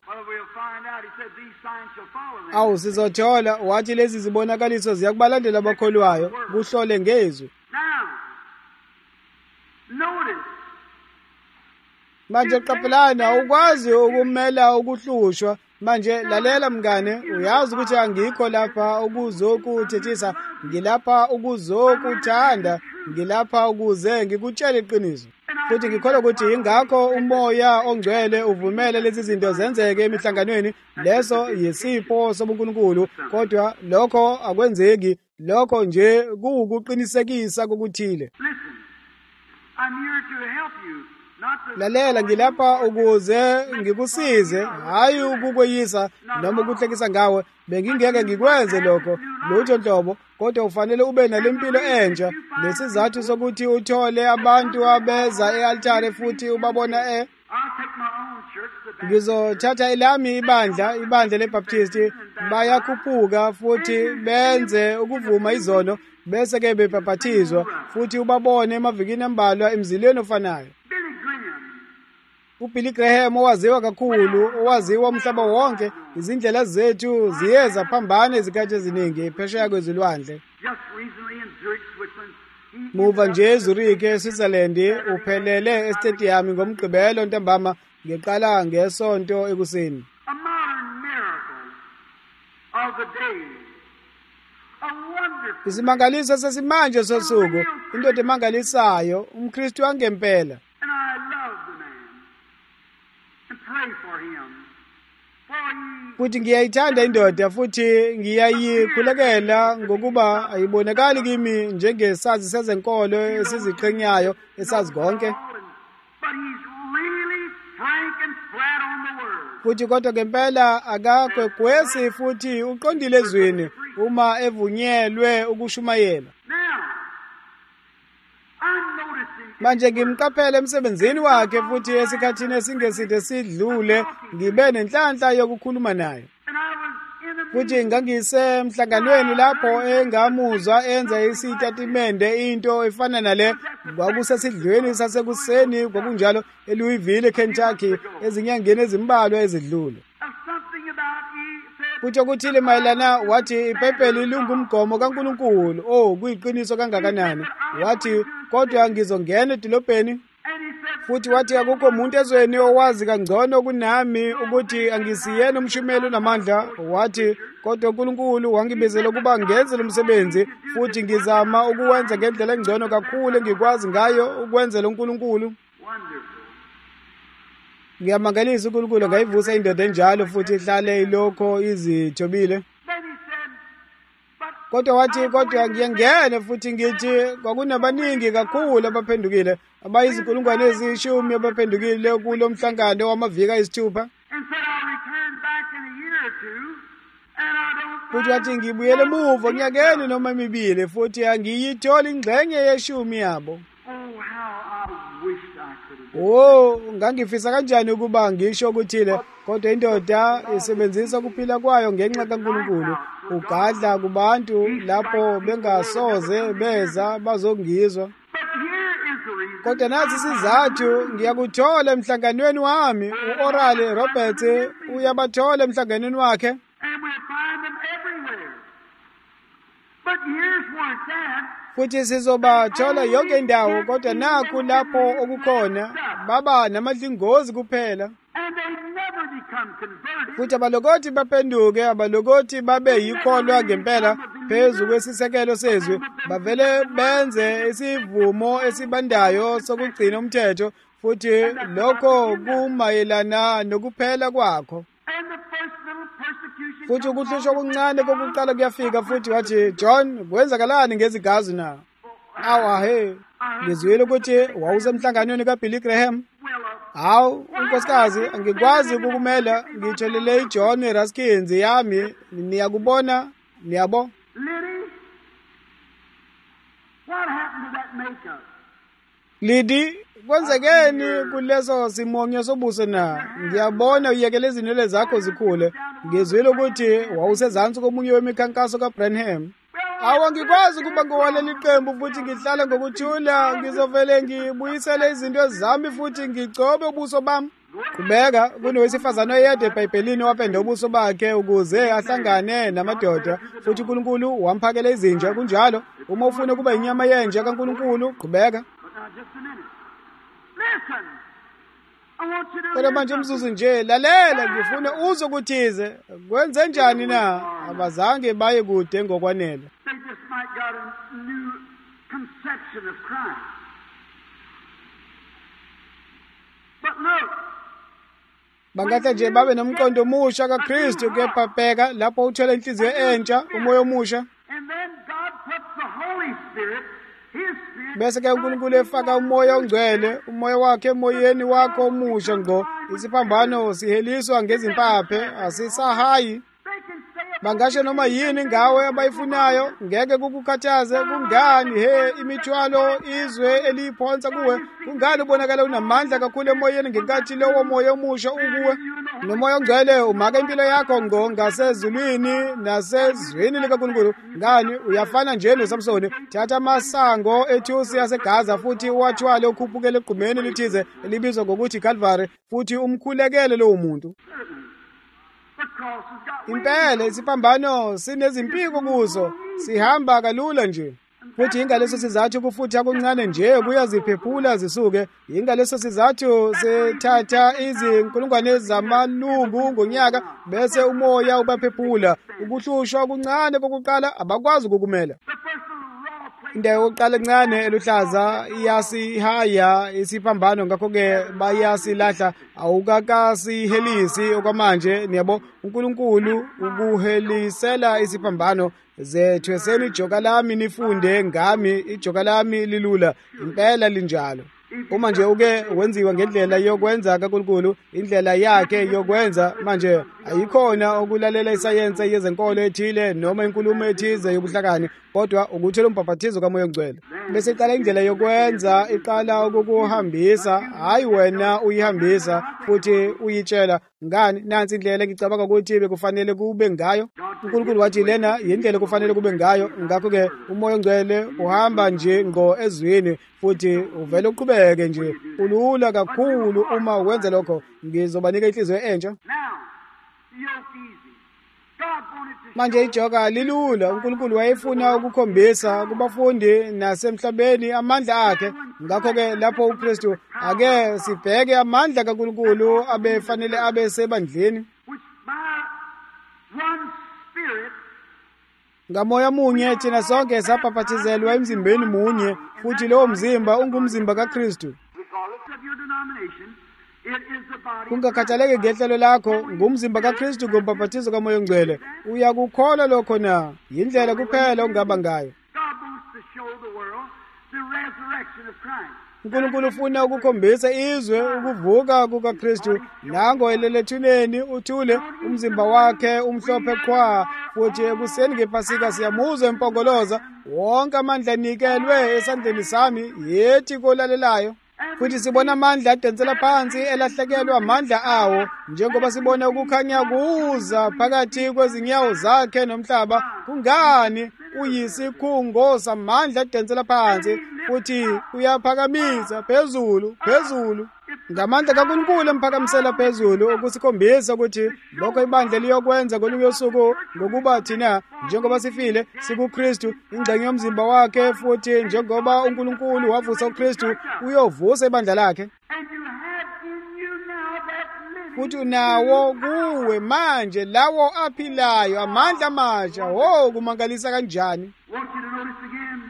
Awu sizothola, wathi lezi zibonakaliso ziyakubalandela abakholwayo, kuhlole ngezwi. manje qaphelana ukwazi ukumela ukuhlushwa. Manje lalela mngane, uyazi ukuthi angikho lapha ukuzokuthethisa, ngilapha ukuzokuthanda, ngilapha ukuze ngikutshele iqiniso. Futhi ngikholwa ukuthi ingakho umoya ongcwele uvumele lezi zinto zenzeke emihlanganweni. Leso yisipho sobuNkulunkulu, kodwa lokho akwenzeki, lokho nje kuwukuqinisekisa kokuthile. Lalela, ngilapha ukuze ngikusize, hayi ukukweyisa noma ukuhlekisa ngawe. Bengingeke ngikwenze lokho lutho nhlobo, kodwa ufanele ube nalempilo entsha, nesizathu sokuthi uthole abantu abeza e-altare futhi ubabona e ngizothatha elami ibandla, ibandla leBaptisti, bayakhuphuka futhi benze ukuvuma izono, bese ke bebhaphathizwa futhi ubabone emavikini ambalwa emzileni ofanayo. uBilly Graham owaziwa kakhulu, owaziwa umhlaba wonke, izindlela zethu ziyeza phambane izikhathi eziningi phesheya kwezilwandle. Muva nje eZurich eSwitzerland uphelele estadium ngomgqibelo ntambama ngeqala ngesonto ekuseni. Isimangaliso sesimanje sosuku, indoda emangalisayo, umKristu wangempela. Futhi ngiyayithanda indoda futhi ngiyayikhulekela ngokuba ayibonakali kimi njengesazi sezenkolo esiziqhenyayo esazi konke. Futhi kodwa ngempela akagwegwesi futhi uqondile ezweni uma evunyelwe ukushumayela. Manje ngimqaphele emsebenzini wakhe futhi esikhathini esingeside sidlule ngibe nenhlanhla yokukhuluma naye. Futhi ngangisemhlanganweni lapho engamuzwa enza isitatimende into efana nale. Kwakusesidlweni sasekuseni, kwakunjalo eLouisville, Kentucky, ezinyangeni ezimbalwa ezidlule. Futhi okuthile mayelana, wathi iBhayibheli lingumgomo kaNkulunkulu. Oh, kuyiqiniso kangakanani. Wathi kodwa ngizongena edolobheni. Futhi wathi akukho umuntu ezweni owazi kangcono kunami ukuthi angisiyena umshumeli onamandla. Wathi kodwa uNkulunkulu wangibizela ukuba ngenze lo msebenzi, futhi ngizama ukuwenza ngendlela engcono kakhulu engikwazi ngayo ukwenzela uNkulunkulu. Ngiyamangalisa uNkulunkulu ngayivusa indoda enjalo futhi ihlale ilokho izithobile. Kodwa wathi kodwa ngiyangena futhi ngithi kwakunabaningi kakhulu abaphendukile, abayizinkulungwane eziyishumi abaphendukile kulo mhlangano wamaviki ayisithupha. Futhi wathi ngibuyele emuva onyakeni noma emibili futhi angiyitholi ingxenye yeshumi yabo. Oh, ngangifisa kanjani ukuba ngisho ukuthile, kodwa indoda isebenzisa ukuphila kwayo ngenxa kaNkulunkulu, ugadla kubantu lapho bengasoze beza bazongizwa. Kodwa nathi sizathu ngiyakuthola emhlanganweni wami, uOral Roberts uyabathola emhlanganweni wakhe. Futhi sizobathola yonke indawo, kodwa nakho lapho okukhona baba namadlingozi kuphela. Futhi abalokoti baphenduke, abalokoti babe yikholwa ngempela phezu kwesisekelo sezwe, bavele benze isivumo esibandayo sokugcina umthetho, futhi lokho kumayelana nokuphela kwakho. Futhi ukuhlushwa okuncane kokuqala kuyafika. Futhi wathi, John, kwenzakalani ngezigazi na? Awa he, ngizwile ukuthi wawusemhlanganweni kaBilly Graham. Hawu, unkosikazi, angikwazi ukukumela, ngitholele iJohn Ruskins yami, niyakubona, niyabo. Lidi, kwenzekeni kuleso simonyo sobuso na? Ngiyabona uyekele izinwele zakho zikhule. Ngizwile ukuthi wawusezansi komunye wemikhankaso kaBranham. Awu, ngikwazi ukuba ngiwalela iqembu futhi ngihlale ngokuthula, ngizovele ngibuyisele izinto zami futhi ngigcobe ubuso bami. Qhubeka, kunowesifazane oyedwa eBhayibhelini wapenda ubuso bakhe ukuze ahlangane namadoda, futhi uNkulunkulu wamphakela izinja. Kunjalo, uma ufuna ukuba inyama yenja kaNkulunkulu, qhubeka. Kodwa manje umzuzu nje lalela, ngifuna uzwe ukuthize kwenze njani na. Abazange baye kude ngokwanele. They just might got a new conception of Christ. But look, Bangahle nje babe nomqondo omusha kaKristu, kepha bheka lapho uthola inhliziyo entsha, umoya omusha. and then God puts the Holy Spirit, His Spirit, Bese ke uNkulunkulu efaka umoya ongcwele, umoya wakhe emoyeni wakho omusha ngqo. Isiphambano siheliswa ngezimpaphe, asisahayi. they can say it. Bangasho noma yini ngawe abayifunayo, ngeke kukukhathaze. Kungani he imithwalo izwe eliphonsa kuwe? Kungani ubonakala unamandla kakhulu emoyeni ngenkathi lowo moya omusha ukuwe? Nomoya ongcwele umaka impilo yakho ngqo ngasezulwini nasezweni likaNkulunkulu. Ngani uyafana nje noSamsoni, thatha amasango ethusi yaseGaza futhi uwathwale ukhuphukele egqumeni lithize elibizwa ngokuthi Calvary, futhi umkhulekele lowo muntu. The cross has got wings. Impela isiphambano sinezimpiko kuso, sihamba kalula nje. Futhi ingaleso sizathu kufutha kuncane nje kuyaziphephula zisuke. Ingaleso sizathu sethatha izinkulungwane zamalungu ngonyaka bese umoya ubaphephula. Ukuhlushwa kuncane kokuqala abakwazi ukukumela. The first little raw place. Indawo yokuqala encane eluhlaza iyasihaya isiphambano, ngakho-ke bayasilahla. Awukakasihelisi okwamanje, niyabo. uNkulunkulu ukuhelisela isiphambano. Zethweseni ijoka lami nifunde ngami, ijoka lami lilula, impela linjalo. Uma nje uke wenziwa ngendlela yokwenza kaNkulunkulu, indlela yakhe yokwenza, manje ayikhona ukulalela isayense yezenkolo ethile noma inkulumo ethize yobuhlakani, kodwa ukuthola umbhaphathizo kaMoya oNgcwele. Bese iqala indlela yokwenza, iqala ukukuhambisa, hayi wena uyihambisa futhi uyitshela. Ngani? Nansi indlela ngicabanga ukuthi bekufanele kube ngayo. uNkulunkulu wathi lena yindlela kufanele kube ngayo. Ngakho-ke uMoya oNgcwele uhamba nje ngqo ezweni futhi uvele uqhubeke nje. Ulula kakhulu uma wenza lokho. Ngizobanika inhliziyo entsha. Now, the yoke easy. God wanted to Manje ijoka lilula. uNkulunkulu wayefuna ukukhombisa kubafundi nasemhlabeni amandla akhe. Ngakho-ke lapho uKristu ake sibheke amandla kaNkulunkulu abefanele abe sebandleni. which by one Spirit Ngamoya munye thina sonke sabhaphathizelwa emzimbeni munye, futhi lowo mzimba ungumzimba kaKristu. we call it of your denomination. It is the body. Kungakhathaleki ngehlelo lakho, ngumzimba kaKristu ngombhaphathizo kaMoya oNgcwele. Uyakukholwa lokho na? Yindlela kuphela ongaba ngayo. God wants to show the world the resurrection of Christ. uNkulunkulu ufuna ukukhombisa izwe ukuvuka kukaKristu. Nango elelethuneni uthule umzimba wakhe umhlophe qhwa, futhi ekuseni ngePhasika siyamuzwa empongoloza. Wonke amandla nikelwe esandleni sami, yethi kolalelayo. Futhi sibona amandla adensela phansi elahlekelwa amandla awo, njengoba sibona ukukhanya kuza phakathi kwezinyawo zakhe nomhlaba. Kungani? Uyisikhungo samandla adensela phansi, futhi uyaphakamisa phezulu phezulu. Ngamandla kaNkulunkulu emphakamisela phezulu, ukusikhombisa ukuthi lokho ibandla liyokwenza kolunye usuku, ngokuba thina njengoba sifile sikuKristu ingxenye yomzimba wakhe, futhi njengoba uNkulunkulu wavusa uKristu uyovusa ibandla lakhe. And you have in you now that living. Futhi unawo kuwe manje lawo aphilayo amandla amasha. Wo, kumangalisa kanjani! Want you to notice again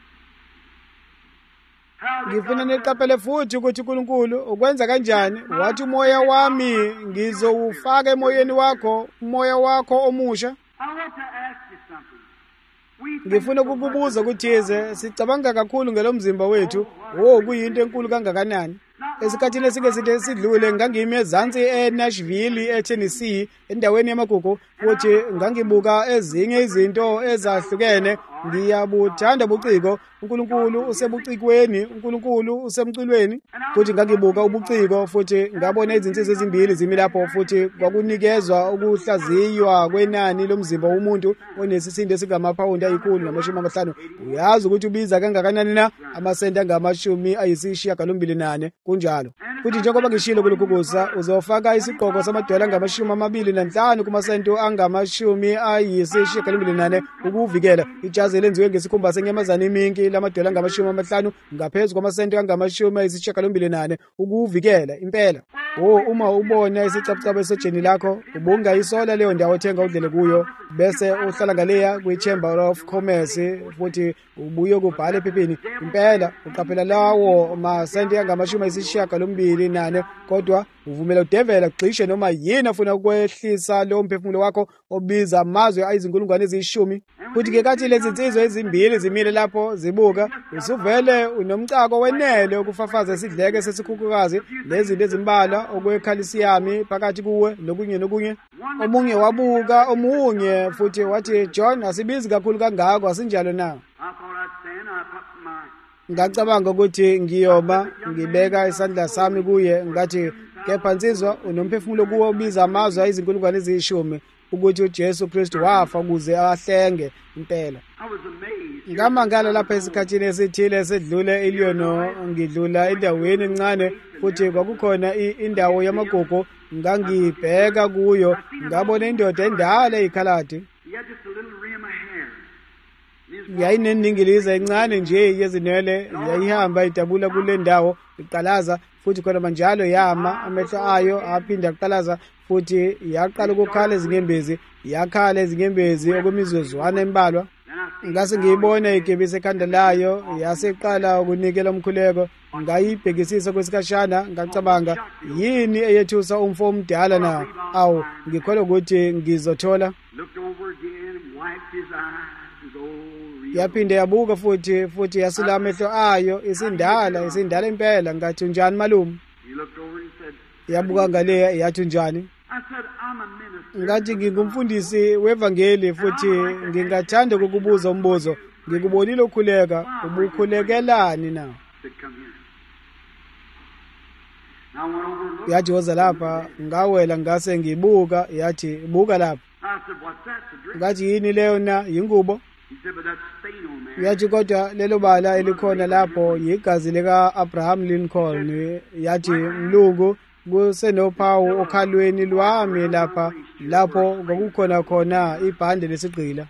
how the Ngifuna niqaphele futhi ukuthi uNkulunkulu ukwenza kanjani. Wathi umoya wami ngizowufaka emoyeni wakho, umoya wakho omusha. I want to ask you something. We think Ngifuna so much ukukubuza of ukuthize, sicabanga kakhulu ngelomzimba wethu. Wo, kuyinto enkulu kangakanani. Esikhathini esike sithe sidlule ngangimi ezansi eNashville eTennessee endaweni yamagugu, futhi ngangibuka ezinye izinto ezahlukene. Ngiyabuthanda ubuciko. uNkulunkulu usebucikweni, uNkulunkulu usemculweni. Futhi ngangibuka ubuciko, futhi ngabona izinsizwa ezimbili zimi lapho, futhi kwakunikezwa ukuhlaziywa kwenani lomzimba womuntu onesisindo esingamaphawundi ayikhulu namashumi amahlanu. Uyazi ukuthi ubiza kangakanani na? Amasenti angamashumi ayisishiyagalombili nane, kunjalo. futhi njengoba ngishilo kulukhukusa uzofaka isigqoko samadola angamashumi amabili nanhlanu kumasento angamashumi ayisishiyagalombili nane ukuvikela ijazi elenziwe ngesikhumba senyamazane iminki lamadola angamashumi amahlanu ngaphezu kwamasento angamashumi ayisishiyagalombili nane ukuvikela impela. Oh, uma ubona isicabucabu esojeni lakho ubungayisola leyo ndawo othenga udlele kuyo bese uhlala ngaleya kwi-Chamber of Commerce futhi ubuye kubhala ephepheni impela uqaphela lawo masente angamashumi ayisishiyagalombili nane kodwa uvumela udevela gxishe noma yini afuna ukwehlisa lo mphefumulo wakho obiza amazwe ayizinkulungwane eziyishumi. Futhi-ke kathi lezi nsizwa ezimbili zimile lapho zibuka usuvele unomcako wenele ukufafaza isidleke sesikhukhukazi lezinto ezimbalwa okwekhalsiyami phakathi kuwe nokunye nokunye. Omunye wabuka omunye futhi wathi, John, asibizi kakhulu kangako, asinjalo na? Ngacabanga ukuthi ngiyoma ngibeka isandla sami kuye ngathi, kepha nsizwa unomphefumulo kuwo obiza amazwe ayizinkulungwane eziyishumi ukuthi uJesu Kristu wafa ukuze ahlenge impela. Ngamangala lapha esikhathini esithile esedlule iliyono ngidlula endaweni encane futhi kwakukhona indawo yamagogo ngangibheka kuyo ngabona indoda endala eyikhaladi yayinendingiliza encane nje yezinwele yayihamba idabula kule ndawo iqalaza futhi khona manjalo yama amehlo ayo aphinda aqalaza futhi yaqala ukukhala ezinyembezi yakhala ezinyembezi okwemizuzwana embalwa. Ngase ngiyibona igebise ekhanda layo yaseqala ukunikela umkhuleko ngayibhekisisa kwesikashana ngacabanga yini eyethusa umfo omdala na awu ngikholwa ukuthi ngizothola. Yaphinde yabuka futhi futhi yasula amehlo ayo isindala isindala impela ngathi unjani malume. Yabuka ngaleya yathi unjani. Ngathi ngingumfundisi wevangeli futhi ngingathanda ukukubuza umbuzo. Ngikubonile ukhuleka, ubukhulekelani na? Yathi woza lapha ngawela ngase ngibuka yathi buka lapha. Ngathi yini leyo na? Yingubo. Yathi kodwa lelo bala elikhona lapho yigazi lika Abraham Lincoln. Yathi mlungu kusenophawu okhalweni lwami lapha lapho kwakukhona khona ibhande lesigqila.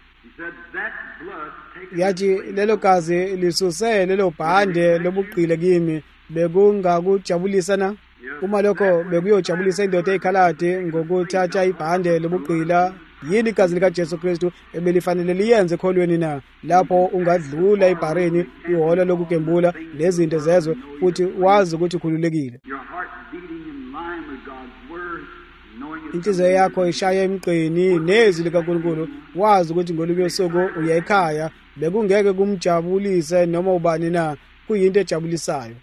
Yathi lelo gazi lisuse lelo bhande lobugqila kimi bekungakujabulisa na? Uma lokho bekuyojabulisa indoda eyikhaladi ngokuthatha ibhande lobugqila yini igazi lika Jesu Kristu ebelifanele liyenze kholweni na? Lapho ungadlula ibhareni ihholo lokugembula lezinto zezwe futhi wazi ukuthi ukhululekile. Inhliziyo yakho ishaya emqeni nezwi likaNkulunkulu wazi ukuthi ngolunye usuku uya ekhaya bekungeke kumjabulise noma ubani na. Kuyinto ejabulisayo.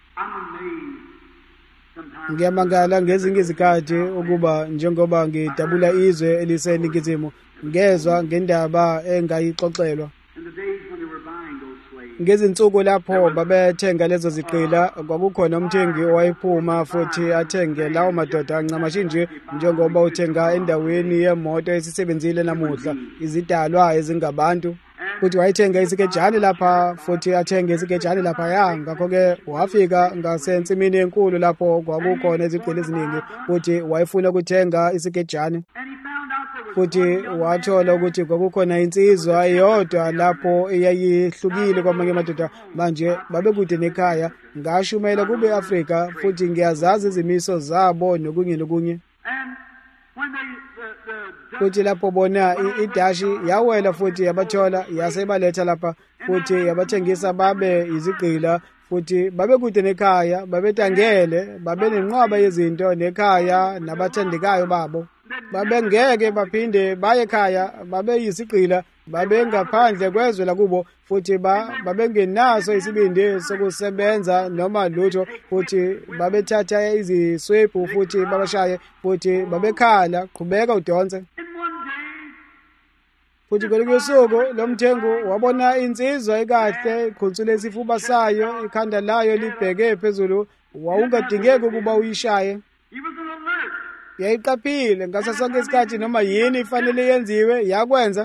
Ngiyamangala ngezinye izikhathi ukuba njengoba ngidabula izwe eliseningizimu ngezwa ngendaba engayixoxelwa. Ngezinsuku lapho babethenga lezo zigqila kwakukhona umthengi owayephuma futhi athenge lawo madoda ancamashi nje njengoba uthenga endaweni yemoto esisebenzile namuhla izidalwa ezingabantu. Futhi wayethenga isikejane lapha futhi athenge isikejane lapha ya ngakho-ke wafika ngasensimini enkulu lapho kwakukhona izigqila eziningi futhi wayefuna ukuthenga isikejane. Futhi wathola ukuthi kwakukhona insizwa eyodwa lapho eyayihlukile kwamanye amadoda manje babekude nekhaya. Ngashumayela kube Afrika futhi ngiyazazi izimiso zabo nokunye nokunye. Futhi lapho bona idashi yawela futhi yabathola yasebaletha lapha futhi yabathengisa babe izigqila futhi babekude nekhaya babetangele babenenqwaba yezinto nekhaya nabathandekayo babo. Babengeke baphinde baye ekhaya babeyizigqila babengaphandle kwezwe lakubo futhi babengenaso isibindi sokusebenza noma lutho futhi babethatha iziswebhu futhi babashaye futhi babekhala qhubeka udonse. Futhi kolunye usuku lo mthengu wabona insizwa ekahle iqhuntsule isifuba sayo ikhanda layo libheke phezulu wawungadingeki ukuba uyishaye. Yayiqaphile ngaso sonke isikhathi noma yini ifanele yenziwe yakwenza.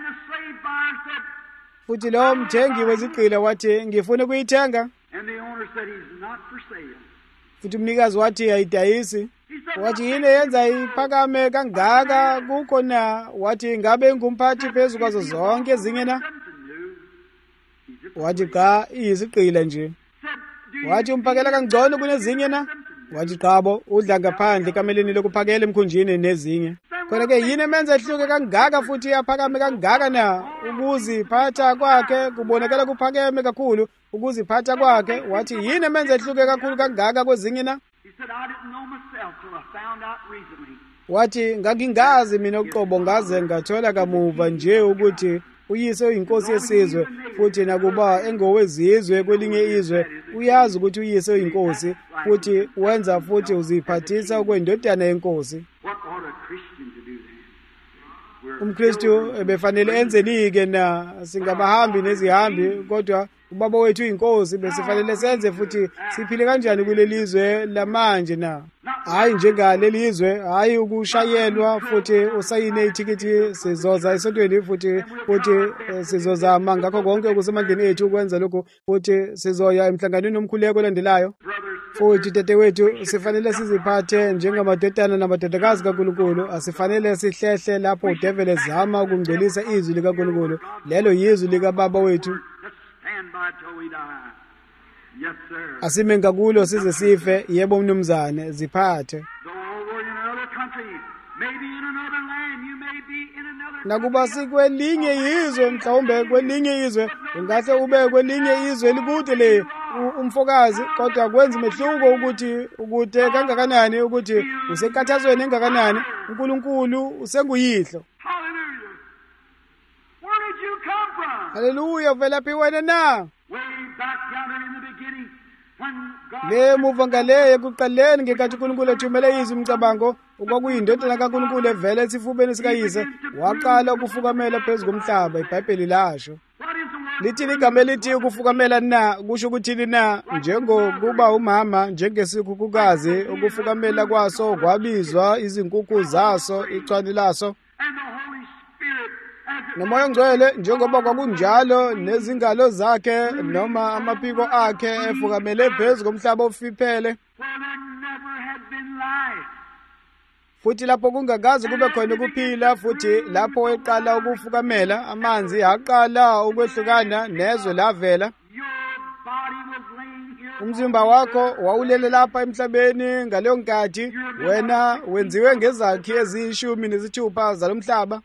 Futhi lo mthengi wezigqila wathi ngifuna ukuyithenga. futhi umnikazi wathi ayidayisi. Wathi yini yenza iphakame kangaka kukho na? Wathi ngabe ngumphathi phezu kwazo zonke ezinye na? Wathi cha, iyisigqila nje. Wathi umphakela kangcono kunezinye na? Wathi qabo, udla ngaphandle kameleni lokuphakela emkhunjini nezinye. Khona ke yini emenza ehluke kangaka futhi aphakame kangaka na? Ukuziphatha kwakhe kubonakala kuphakeme kakhulu, ukuziphatha kwakhe. Wathi yini emenza ehluke kakhulu kangaka kwezinye na? Wathi ngangingazi mina uqobo ngaze ngathola kamuva nje ukuthi uyise uyinkosi yesizwe futhi nakuba engowezizwe kwelinye izwe uyazi ukuthi uyise uyinkosi futhi wenza futhi uziphathisa kwendodana yenkosi. Umkristu ebefanele enzeni-ke na? Singabahambi nezihambi kodwa ubaba wethu uyinkosi besifanele senze futhi siphile kanjani kulelizwe lamanje na? Hayi njengalelizwe, hayi ukushayelwa futhi usayine ithikithi sizoza esontweni futhi futhi sizozama ngakho konke okusemandleni ethu ukwenza lokho futhi sizoya emhlanganweni omkhuleko olandelayo. Futhi dadewethu sifanele siziphathe njengamadodana namadodakazi kaNkulunkulu. Asifanele sihlehle lapho udevil ezama ukungcolisa izwi likaNkulunkulu. Lelo yizwi likababa wethu. Asime ngakulo size sife. Yebo mnumzane, ziphathe. Nakuba sikwelinye izwe, mhlawumbe kwelinye izwe, ungahle ube kwelinye izwe likude le umfokazi, kodwa kwenza umehluko ukuthi ukude kangakanani, ukuthi usenkathazweni engakanani. uNkulunkulu usenguyihlo. Hallelujah. Vela phi wena na? Le muva ngale ekuqaleni ngekathi uNkulunkulu ethumele izwi umcabango okwakuyindodana kaNkulunkulu evela esifubeni sikayise waqala ukufukamela phezu komhlaba. iBhayibheli lasho. Lithini igama elithi ukufukamela na? Kusho ukuthini na? Njengokuba umama njengesikhukhukazi ukufukamela kwaso kwabizwa izinkukhu zaso icwani laso. Nomoya Ngcwele njengoba kwakunjalo nezingalo zakhe noma amaphiko akhe efukamele phezu komhlaba ofiphele. Futhi lapho kungakazi kube khona ukuphila, futhi lapho eqala ukufukamela amanzi aqala ukwehlukana nezwe lavela. Umzimba wakho wawulele lapha emhlabeni ngaleyo nkathi wena wenziwe ngezakhi eziyishumi nesithupha zalomhlaba.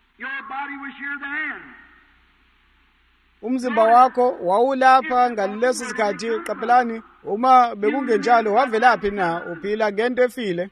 Umzimba wakho wawulapha ngaleso sikhathi. Qaphelani, uma bekungenjalo wavelaphi na? Uphila ngento efile.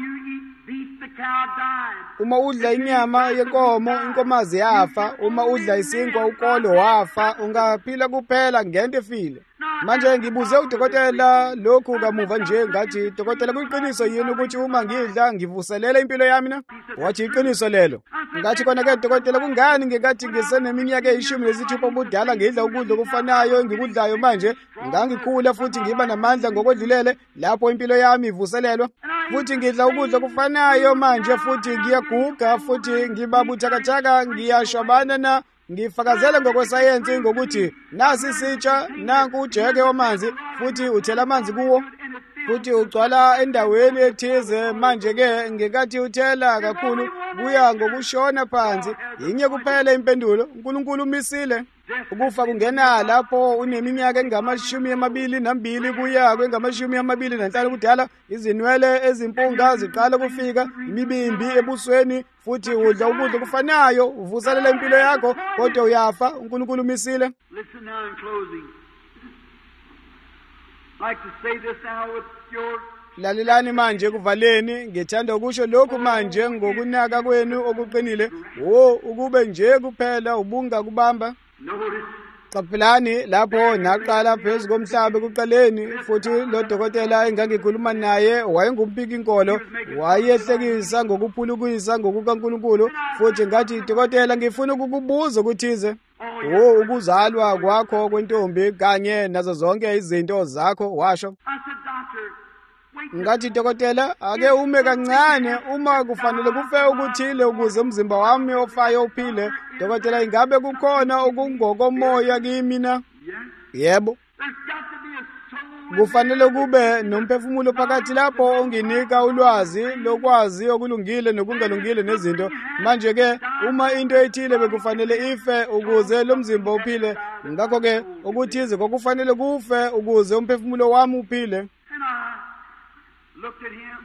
Uma udla inyama yenkomo, inkomazi yafa. Uma udla isinkwa, ukolo wafa. Ungaphila kuphela ngento efile. Manje ngibuze udokotela lokhu kamuva nje ngathi, dokotela kuyiqiniso yini ukuthi uma ngidla ngivuselela impilo yami na? Wathi iqiniso lelo. Ngathi kona ke dokotela kungani ngekathi ngiseneminyaka eyishumi nesithupha ubudala ngidla ukudla okufanayo engikudlayo manje ngangikhula futhi ngiba namandla ngokwedlulele lapho impilo yami ivuselelwa? Futhi ngidla ukudla okufanayo manje futhi ngiyaguga futhi ngiba buthakathaka ngiyashwabana na? Ngifakazela ngokwesayensi ngokuthi nasi sitsha nanku ujeke wamanzi futhi uthela amanzi kuwo futhi ugcwala endaweni ethize. Manje ke ngekathi uthela kakhulu kuya ngokushona phansi. Yinye kuphela impendulo. uNkulunkulu umisile. Ukufa kungena lapho uneminyaka engamashumi amabili nambili kuya kwengamashumi amabili nanhlanu kudala. Izinwele ezimpunga ziqala kufika, imibimbi ebusweni, futhi udla ukudla kufanayo, uvuselela impilo yakho kodwa uyafa. uNkulunkulu umisile. Listen now in closing. I'd like to say this now with your Lalelani manje kuvaleni, ngithanda ukusho lokhu manje ngokunaka kwenu okuqinile. Wo ukube nje kuphela ubunga kubamba. Qaphelani lapho naqala phezu komhlaba ekuqaleni, futhi lo dokotela engangikhuluma naye wayengumpiki inkolo, wayehlekisa ngokuphulukisa ngokukaNkulunkulu. Futhi ngathi, dokotela, ngifuna ukukubuza ukuthize. Wo ukuzalwa kwakho kwentombi kanye nazo zonke izinto zakho, washo. Ngathi, dokotela, ake ume kancane, uma kufanele kufe ukuthile ukuze umzimba wami ofayo uphile. Dokotela, ingabe kukhona okungokomoya kimi na? Yebo. kufanele kube nomphefumulo phakathi lapho onginika ulwazi lokwazi okulungile nokungalungile nezinto. Manje-ke uma into ethile bekufanele ife ukuze lo mzimba uphile, ngakho-ke okuthize kwakufanele kufe ukuze umphefumulo wami uphile. And I looked at him.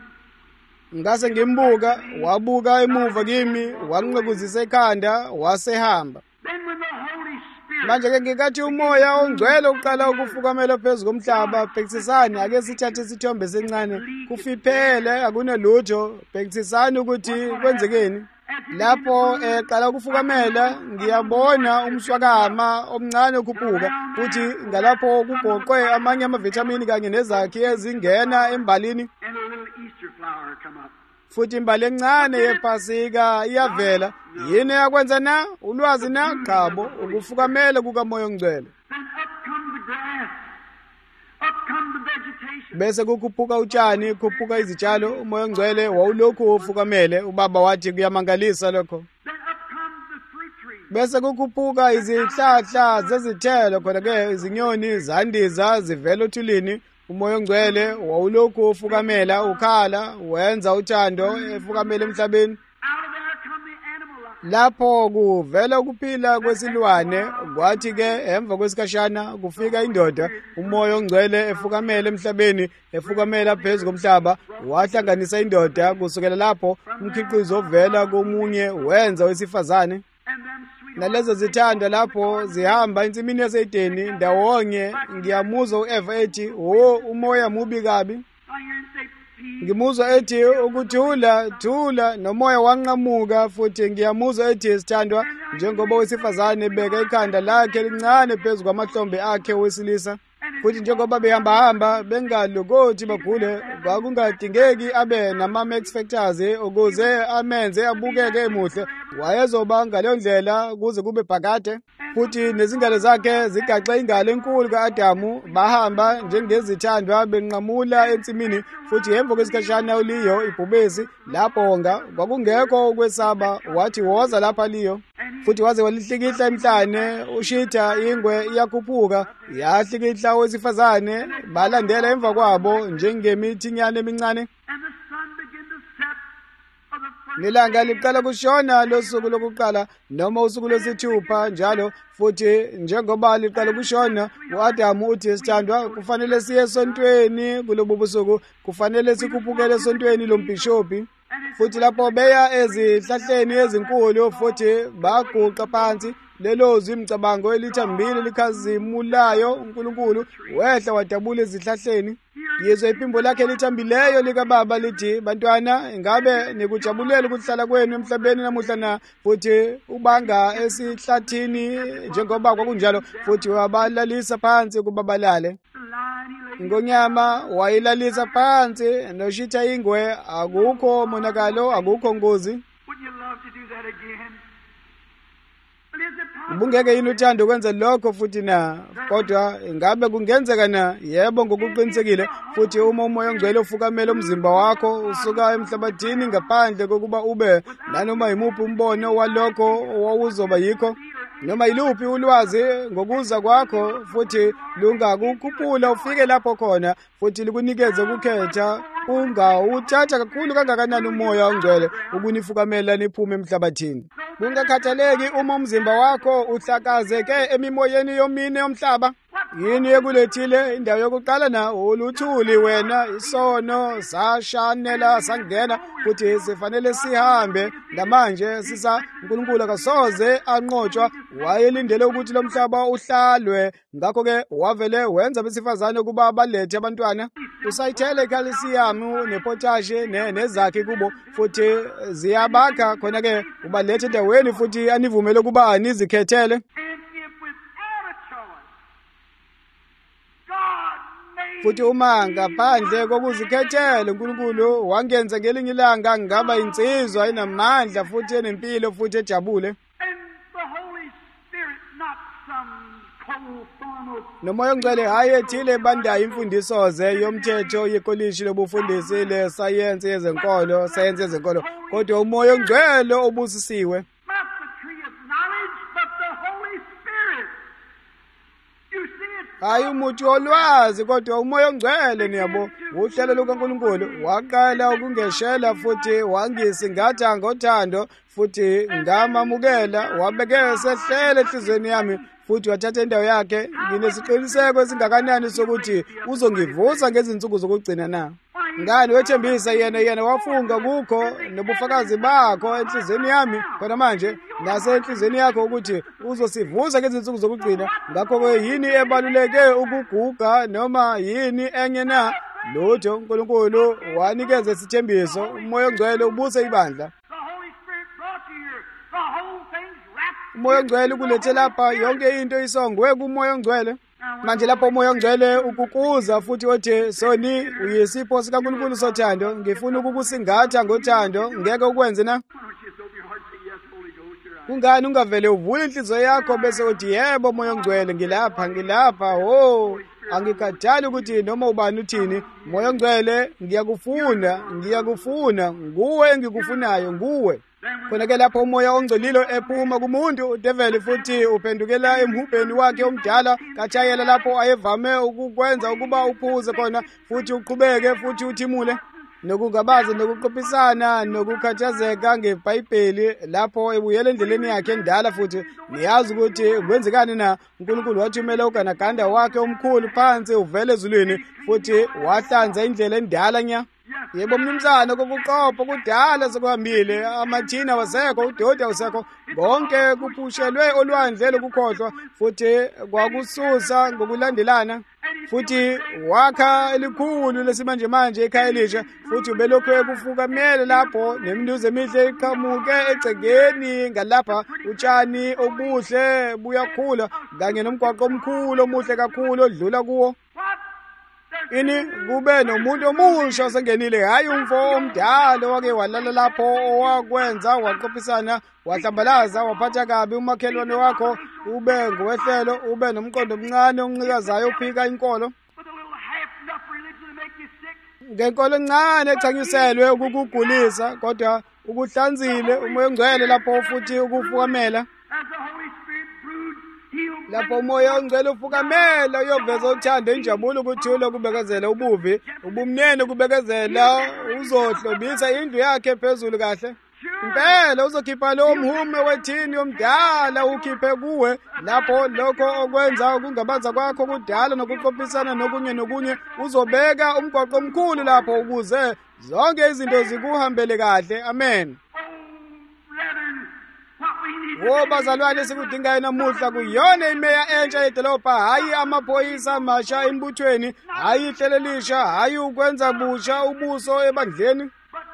Ngase ngimbuka, wabuka emuva kimi, wangiqhekuzisa ekhanda, wasehamba. Then when the Holy Spirit Manje-ke ngikathi umoya ongcwele uqala ukufukamela phezu komhlaba, bhekisisani ake sithathe isithombe sencane, kufiphele akunalutho, bhekisisani ukuthi kwenzekeni. Lapho eqala ukufukamela ngiyabona umswakama omncane ukhuphuka, futhi ngalapho kugoqwe amanye amavitamini kanye nezakhi ezingena embalini, and a little Easter flower come up. futhi imbali encane yephasika iyavela. Yini yakwenza na? Ulwazi na? Qabo, ukufukamela kukamoya ongcwele. Then up come the grass. Up come the vegetation. Bese kukhuphuka utshani, kukhuphuka izitshalo, umoya ongcwele wawulokhu ufukamele. Ubaba wathi kuyamangalisa lokho. Then up come the fruit trees. Bese kukhuphuka izihlahla zezithelo, khona-ke izinyoni zandiza zivela othulini. Umoya ongcwele wawulokhu ufukamela, ukhala, wenza uthando, efukamela emhlabeni. Out of there come the animal life. Lapho kuvela ukuphila kwesilwane, kwathi-ke emva kwesikhashana kufika indoda, umoya ongcwele efukamela emhlabeni, efukamela phezu komhlaba, wahlanganisa indoda. Kusukela lapho umkhiqizo ovela komunye wenza wesifazane. And them sweet Nalezo zithanda lapho zihamba ensimini yaseDeni ndawonye. Ngiyamuzwa u-Eva ethi, "Oh, umoya mubi kabi." I hear him say, peace. Ngimuzwa ethi ukuthula, thula, nomoya wanqamuka. Futhi ngiyamuzwa ethi, sithandwa, njengoba wesifazane beka ikhanda lakhe elincane phezu kwamahlombe akhe wesilisa. Futhi njengoba behamba-hamba bengalokothi bagule, kwakungadingeki abe nama-max factors ukuze amenze abukeke emuhle. Wayezoba ngaleyo ndlela kuze kube phakade. Futhi nezingalo zakhe zigaxe ingalo enkulu ka-Adamu. Bahamba njengezithandwa benqamula ensimini. Futhi emva kwesikhashana uliyo ibhubesi lapho-nga kwakungekho ukwesaba. Wathi woza lapha liyo, futhi waze walihlikihla emhlane. Ushitha ingwe iyakhuphuka yahlikihla owesifazane, balandela emva kwabo njengemithinyane emincane. And the sun began to set of the first Nilanga liqala kushona losuku lokuqala noma usuku lwesithupha njalo. Futhi njengoba liqala kushona, u-Adamu uthi, sithandwa, kufanele siye esontweni kulobu busuku, kufanele sikhuphukele esontweni lombhishobhi. Futhi lapho beya ezihlahleni ezinkulu, futhi baguqa phansi. Lelo zwi imicabango elithambile likhazimulayo uNkulunkulu wehla wadabula ezihlahleni. Yizwe iphimbo lakhe lithambileyo likababa lithi, bantwana, ingabe nikujabulela ukuhlala kwenu emhlabeni namuhla na? Futhi ubanga esihlathini njengoba kwakunjalo, futhi wabalalisa phansi ukuba balale. line he laid. Ingonyama wayilalisa phansi, noshitha ingwe, akukho monakalo, akukho ngozi. Wouldn't you love to do that again? But is it possible? Ubungeke yini uthando ukwenza lokho futhi na? Kodwa ingabe kungenzeka na? Yebo, ngokuqinisekile. Futhi uma umoya ongcwele ufukamela umzimba wakho usuka emhlabathini ngaphandle kokuba ube nanoma yimuphi umbono walokho owawuzoba yikho, noma yiluphi ulwazi ngokuza kwakho, futhi lungakukhuphula ufike lapho khona, futhi likunikeze ukukhetha. Ungawuthatha kakhulu kangakanani umoya ongcwele ukunifukamela niphume emhlabathini. Kungakhathaleki uma umzimba wakho uhlakazeke emimoyeni yomine yomhlaba. Yini ekulethile indawo yokuqala na? Uluthuli wena, isono sashanela sangena, futhi sifanele sihambe. Namanje sisa uNkulunkulu akasoze anqotshwa. Wayelindele ukuthi lo mhlaba uhlalwe, ngakho-ke wavele wenza besifazane kuba balethe abantwana. Usayithele ikhalisiyamu nepotashi nezakhi kubo, futhi ziyabakha. Khona-ke ubalethe endaweni futhi anivumele ukuba nizikhethele. And if without a choice, God made Futhi uma ngaphandle kokuzikhethela uNkulunkulu wangenza ngelinye ilanga ngaba insizwa enamandla futhi enempilo futhi ejabule. and the Holy Spirit, not some cold formal Nomoya ongcwele hayi ethile ebandayo imfundisoze yomthetho yekolishi lobufundisi lesayensi yezenkolo, sayensi yezenkolo, kodwa umoya ongcwele obusisiwe. not the tree of knowledge, but the Holy Spirit. You see, it's hayi umuthi wolwazi kodwa umoya ongcwele niyabo uhlelo lukaNkulunkulu waqala ukungeshela futhi wangisingatha ngothando futhi ngamamukela wabeke sehlele enhlizweni yami futhi wathatha indawo yakhe. Nginesiqiniseko esingakanani sokuthi uzongivusa ngezinsuku zokugcina na. Ngani wethembisa yena yena wafunga kukho nobufakazi bakho enhlizweni yami khona manje nasenhlizweni yakho ukuthi uzosivusa ngezinsuku zokugcina. Ngakho-ke yini ebaluleke ukuguga noma yini enye na? Lutho uNkulunkulu wanikeza isithembiso, umoya ongcwele ubuse ibandla. Umoya ongcwele ukulethe lapha yonke into isongwe kumoya ongcwele. Manje lapho umoya ongcwele ukukuza futhi othi soni uyisipho sikaNkulunkulu sothando, ngifuna ukukusingatha ngothando, ngeke ukwenze na? Kungani ungavele uvule inhliziyo yakho bese uthi yebo moya ongcwele ngilapha ngilapha ho angikhathali ukuthi noma ubani uthini. Moya ongcwele ngiyakufuna ngiyakufuna nguwe engikufunayo nguwe. Khona-ke lapho umoya ongcolile ephuma kumuntu udeveli futhi uphendukela emhubheni wakhe omdala katshayela lapho ayevame ukukwenza ukuba uphuze khona futhi uqhubeke futhi uthimule nokungabazi nokuqophisana nokukhathazeka ngeBhayibheli lapho ebuyela endleleni yakhe endala futhi niyazi ukuthi kwenzekani na. uNkulunkulu wathumela uganaganda wakhe omkhulu phansi uvele ezulwini futhi wahlanza indlela endala nya. Yebo mnumzana kokuqopha kudala sekuhambile, amathina wasekho, udodi awusekho, bonke kuphushelwe olwandle lokukhohlwa futhi kwakususa ngokulandelana futhi wakha elikhulu lesimanje manje ekhaya elisha futhi ubelokhu ekufukamele lapho neminduze emihle iqhamuke egcekeni ngalapha utshani obuhle buyakhula kanye nomgwaqo omkhulu omuhle kakhulu odlula kuwo. Ini kube nomuntu omusha osengenile, hayi umfo omdala wake walala lapho owakwenza waqophisana wahlambalaza waphatha kabi umakhelwane wakho, ube ngowehlelo ube nomqondo omncane oncikazayo uphika inkolo ngenkolo encane echanyiselwe ukukugulisa kodwa ukuhlanzile umoya ongcwele lapho futhi ukufukamela lapho umoya ongcwele ufukamela uyoveza uthando injabulo ukuthula ukubekezela ubuvi ubumnene ukubekezela uzohlobisa indlu yakhe phezulu kahle. Impela uzokhipha lo mhume wethini omdala ukhiphe kuwe lapho lokho okwenza ukungabaza kwakho kudala nokuqophisana nokunye nokunye uzobeka umgwaqo omkhulu lapho ukuze zonke izinto zikuhambele kahle. Amen. Wo bazalwane sikudingayo namuhla kuyona imeya entsha yedolobha, hayi amaphoyisa amasha embuthweni, hayi ihlelelisha, hayi ukwenza busha ubuso ebandleni.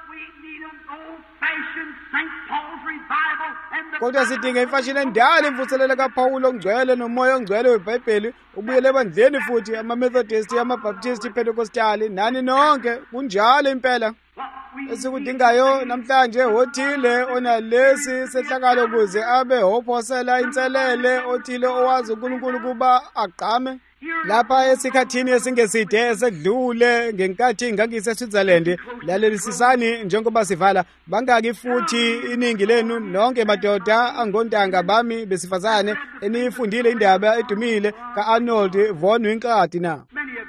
Kodwa sidinga imfashini endala imvuselelo kaPawulo ongcwele nomoya ongcwele weBhayibheli ubuyele ebandleni futhi amaMethodist, amaBaptist, iPentecostal nani nonke kunjalo impela. Esikudingayo namhlanje othile onalesi sehlakalo ukuze abe hophosela inselele othile owazi uNkulunkulu kuba agqame lapha esikhathini esingeside esedlule ngenkathi ngangiseSwitzerland. Lalelisisani njengoba sivala bangaki futhi iningi lenu nonke madoda angontanga bami besifazane enifundile indaba edumile kaArnold von Winkelried na.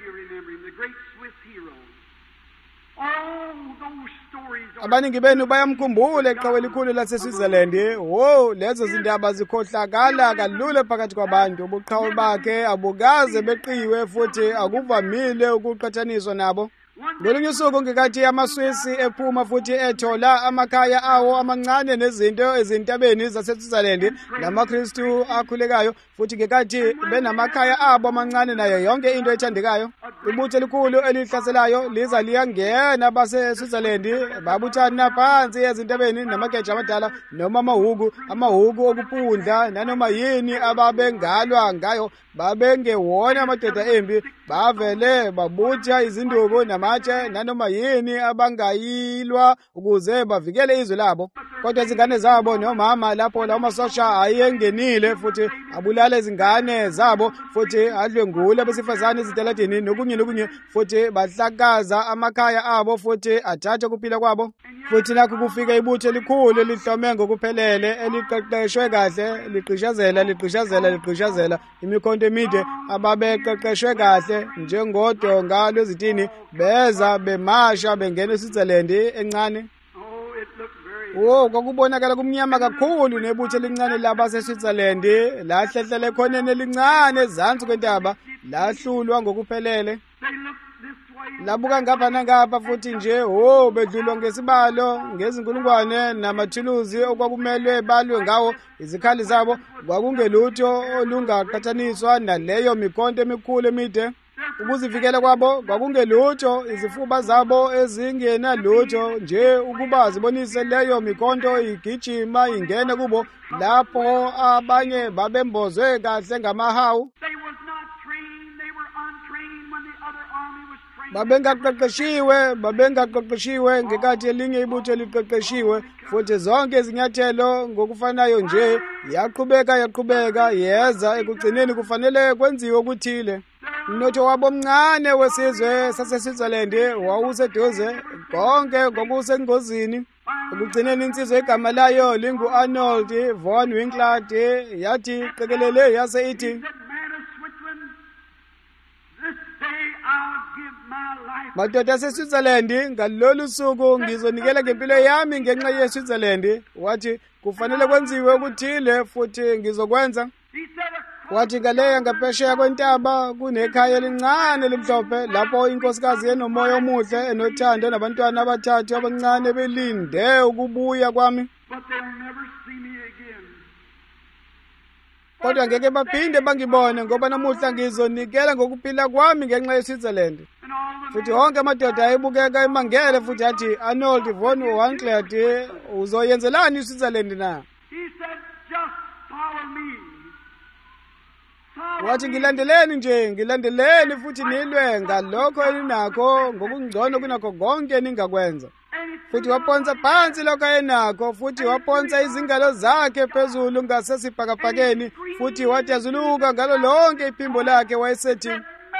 Abaningi benu bayamkhumbula eqhawe elikhulu laseSwitzerland. Wo, lezo zindaba zikhohlakala kalula phakathi kwabantu. Ubuqhawe bakhe abukaze beqiwe futhi akuvamile ukuqhathaniswa nabo. Ngolunye usuku ngekathi amaSwisi ephuma futhi ethola amakhaya awo amancane nezinto ezintabeni zaseSwitzerland namaKristu akhulekayo futhi ngekathi benamakhaya abo amancane nayo yonke into ethandekayo. Ibutho elikhulu elihlaselayo liza liyangena baseSwitzerland babuthana phansi ezintabeni namageja amadala noma amahuku amahuku okuphundla nanoma yini ababengalwa ngayo babengewona amadoda embi bavele babutha izinduku namatshe nanoma yini abangayilwa ukuze bavikele izwe labo. Kodwa izingane zabo nomama lapho lawo masosha ayengenile futhi abulala izingane zabo futhi adlwengula abesifazane ezitaladini nokunye nokunye futhi bahlakaza amakhaya abo futhi athathe kuphila kwabo. Futhi nakho kufika ibutho elikhulu elihlome ngokuphelele eliqeqeshwe kahle liqhishazela liqhishazela liqhishazela imikhonto emide ababeqeqeshwe kahle njengodonga lwezitini beza bemasha bengena eSwitzerland encane. Oh, kwakubonakala kumnyama kakhulu nebutho elincane labaseSwitzerland lahlehlele khoneni elincane ezansi kwentaba lahlulwa ngokuphelele. Labuka ngapha nangapha futhi nje oh bedlulwa ngesibalo ngezinkulungwane namathuluzi okwakumelwe balwe ngawo izikhali zabo kwakungelutho olungaqhathaniswa naleyo mikhonto emikhulu emide. Ukuzivikela kwabo kwakungelutho izifuba zabo ezingena lutho nje ukuba zibonise leyo mikhonto igijima ingene kubo lapho abanye babembozwe kahle ngamahawu. Babengaqeqeshiwe babengaqeqeshiwe ngekathi elinye ibutho liqeqeshiwe futhi zonke izinyathelo ngokufanayo nje yaqhubeka yaqhubeka yeza ekugcineni kufanele kwenziwe ukuthile. Umnotho wabo omncane wesizwe saseSwitzerland wawuseduze konke kwakusengozini. Ekugcineni insizwa igama layo lingu-Arnold von Winkelried yathi qekelele yase ithi, madoda aseSwitzerland, ngalolu suku ngizonikela ngempilo yami ngenxa yeSwitzerland. Wathi kufanele kwenziwe ukuthile futhi ngizokwenza. Wathi ngaleya ngaphesheya kwentaba kunekhaya elincane elimhlophe lapho inkosikazi enomoya omuhle enothando nabantwana abathathu abancane belinde ukubuya kwami. Kodwa ngeke baphinde bangibone ngoba namuhla ngizonikela ngokuphila kwami ngenxa yeSwitzerland. Futhi wonke amadoda ayebukeka emangele futhi athi, Arnold von Winkelried, uzoyenzelani iSwitzerland na? Wathi ngilandeleni nje, ngilandeleni futhi nilwe ngalokho elinakho ngokungcono kunakho konke ningakwenza. Futhi waphonsa phansi lokho ayenakho futhi waphonsa izingalo zakhe phezulu ngasesibhakabhakeni futhi wathi yazuluka ngalo lonke iphimbo lakhe wayesethi,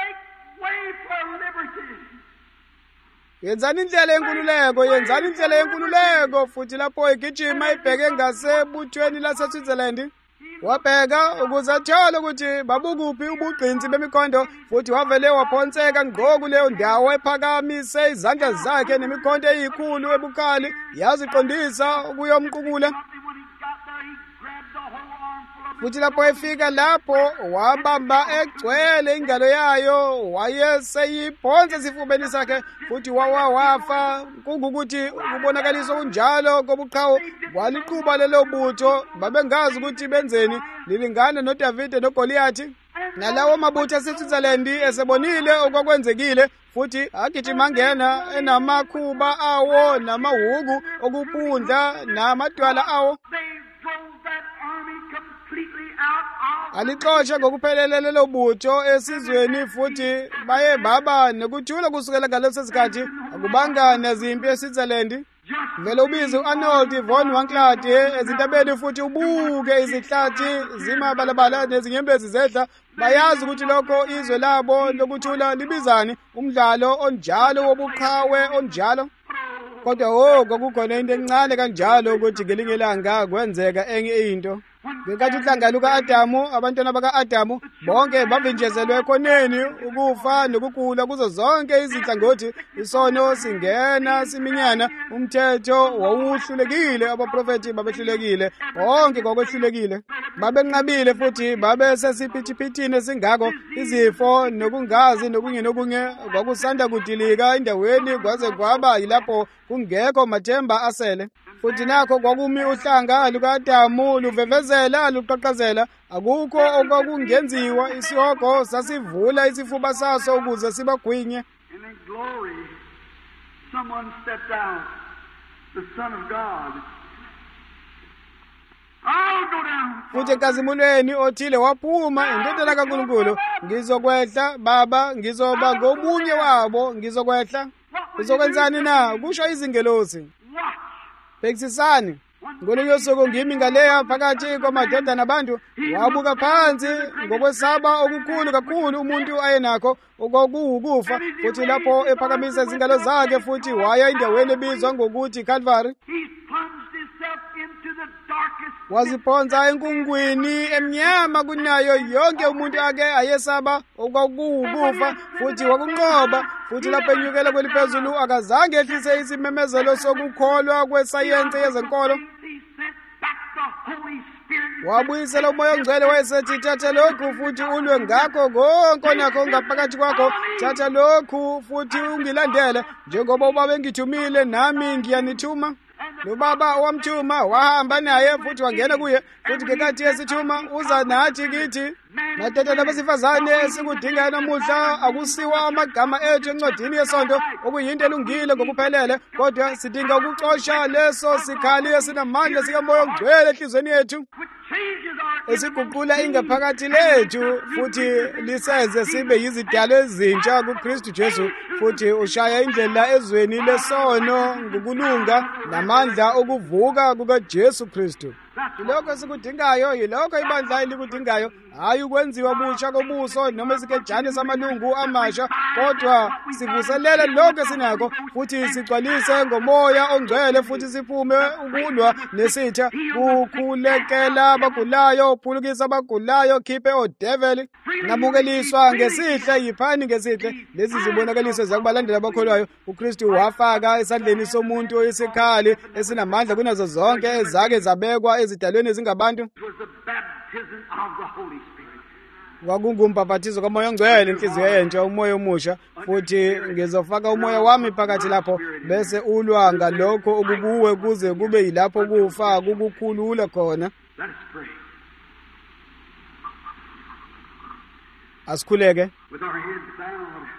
yenzani indlela yenkululeko, yenzani indlela yenkululeko. Futhi lapho igijima ibheke ngasebuthweni laseSwitzerland wabheka ukuze athole ukuthi babukuphi ubugqinsi bemikhonto futhi wavele waphonseka ngqo kuleyo ndawo ephakamise izandla zakhe nemikhonto eyikhulu ebukhali yaziqondisa ukuyomqukula. Futhi lapho efika lapho wabamba egcwele ingalo yayo wayeseyiphonsa esifubeni sakhe futhi wawa wafa. Kungukuthi ukubonakaliswa kunjalo kobuqhawe waliquba lelo butho babengazi ukuthi benzeni lilingane noDavide noGoliathi. Nalawo mabutho aseSwitzerland esebonile okwakwenzekile futhi agijima angena enamakhuba awo namahuku okuphundla namadwala awo. Alixosha ngokuphelele lelo butho esizweni futhi baye baba nokuthula kusukela ngaleso sikhathi akubanga nezimpi eSwitzerland. Vele ubize uArnold von Winkelried ezintabeni futhi ubuke izihlathi zimabalabala nezinyembezi zedla. Bayazi ukuthi lokho izwe labo lokuthula libizani, umdlalo onjalo wobuqhawe onjalo. Kodwa oh kwakukhona into encane kanjalo ukuthi ngelinye ilanga kwenzeka enye into. Ngenkathi uhlanga luka-Adamu, abantwana baka-Adamu bonke bavinjezelwe ekhoneni ukufa nokugula kuzo zonke izinhlangothi. Isono singena siminyana, umthetho wawuhlulekile, abaprofeti babehlulekile, bonke kwakwehlulekile. Babenqabile futhi babesesiphithipithini esingako, izifo nokungazi nokunye nokunye kwakusanda kudilika endaweni kwaze kwaba yilapho kungekho mathemba asele. Futhi nakho kwakumi uhlanga luka-Adamu luvevezela luqaqazela, akukho okwakungenziwa. Isihogo sasivula isifuba saso ukuze sibagwinye. And in glory, someone stepped out, the Son of God. I'll go down. futhi enkazimulweni othile waphuma indodana kaNkulunkulu, ngizokwehla Baba, ngizoba ngomunye wabo, ngizokwehla. Uzokwenzani na? Kusho izingelosi. Watch. Bhekisisani, ngolunye usuku ngimi ngaleya phakathi kwamadodana abantu, wabuka phansi ngokwesaba okukhulu kakhulu umuntu ayenakho okuwukufa, futhi lapho ephakamisa izingalo zakhe futhi waya endaweni ebizwa ngokuthi Calvary. He's plunged himself into the darkest. Waziphonsa enkungwini emnyama kunayo yonke umuntu ake ayesaba okuwukufa, futhi wakunqoba, futhi lapho enyukela kweliphezulu akazange ehlise isimemezelo sokukholwa kwesayensi yezenkolo. He sent back the Holy Spirit. Wabuyisela umoya ongcwele, wayesethi thatha lokhu futhi ulwe ngakho konke onakho ngaphakathi kwakho, thatha lokhu futhi ungilandele, njengoba ubaba engithumile nami ngiyanithuma. Nobaba wamthuma wahamba naye futhi wangena kuye, futhi ngekathi yesithuma uza nathi kithi. Madodana besifazane esikudingayo namuhla akusiwa amagama ethu encwadini yesonto okuyinto elungile ngokuphelele, kodwa sidinga ukuxosha leso sikhali esinamandla sikamoya ongcwele enhliziyweni yethu, esiguqula ingaphakathi lethu futhi lisenze sibe yizidalwa ezintsha kuKristu Jesu, futhi ushaya indlela ezweni lesono ngokulunga namandla okuvuka kukaJesu Kristu. Yilokho esikudingayo, yilokho ibandla elikudingayo, hayi ukwenziwa butsha kobuso noma isikejane samalungu amasha, kodwa sivuselele lokho esinakho futhi sigcwalise ngomoya ongcwele, futhi siphume ukulwa nesitha, kukhulekela abagulayo, uphulukisa abagulayo, khiphe odeveli, namukeliswa ngesihle, yiphani ngesihle. Lezi zibonakaliso zakubalandela abakholwayo. UKristu wafaka esandleni somuntu isikhali esinamandla kunazo zonke ezake zabekwa ezidalweni ezingabantu. It was the baptism of the Holy Spirit. Kwakungumbhaphathizo kamoya ongcwele, inhliziyo entsha, umoya omusha, futhi ngizofaka umoya wami phakathi lapho, bese ulwa ngalokho okukuwe kuze kube yilapho kufa kukukhulula khona. Let us pray. Asikhuleke With our heads bowed,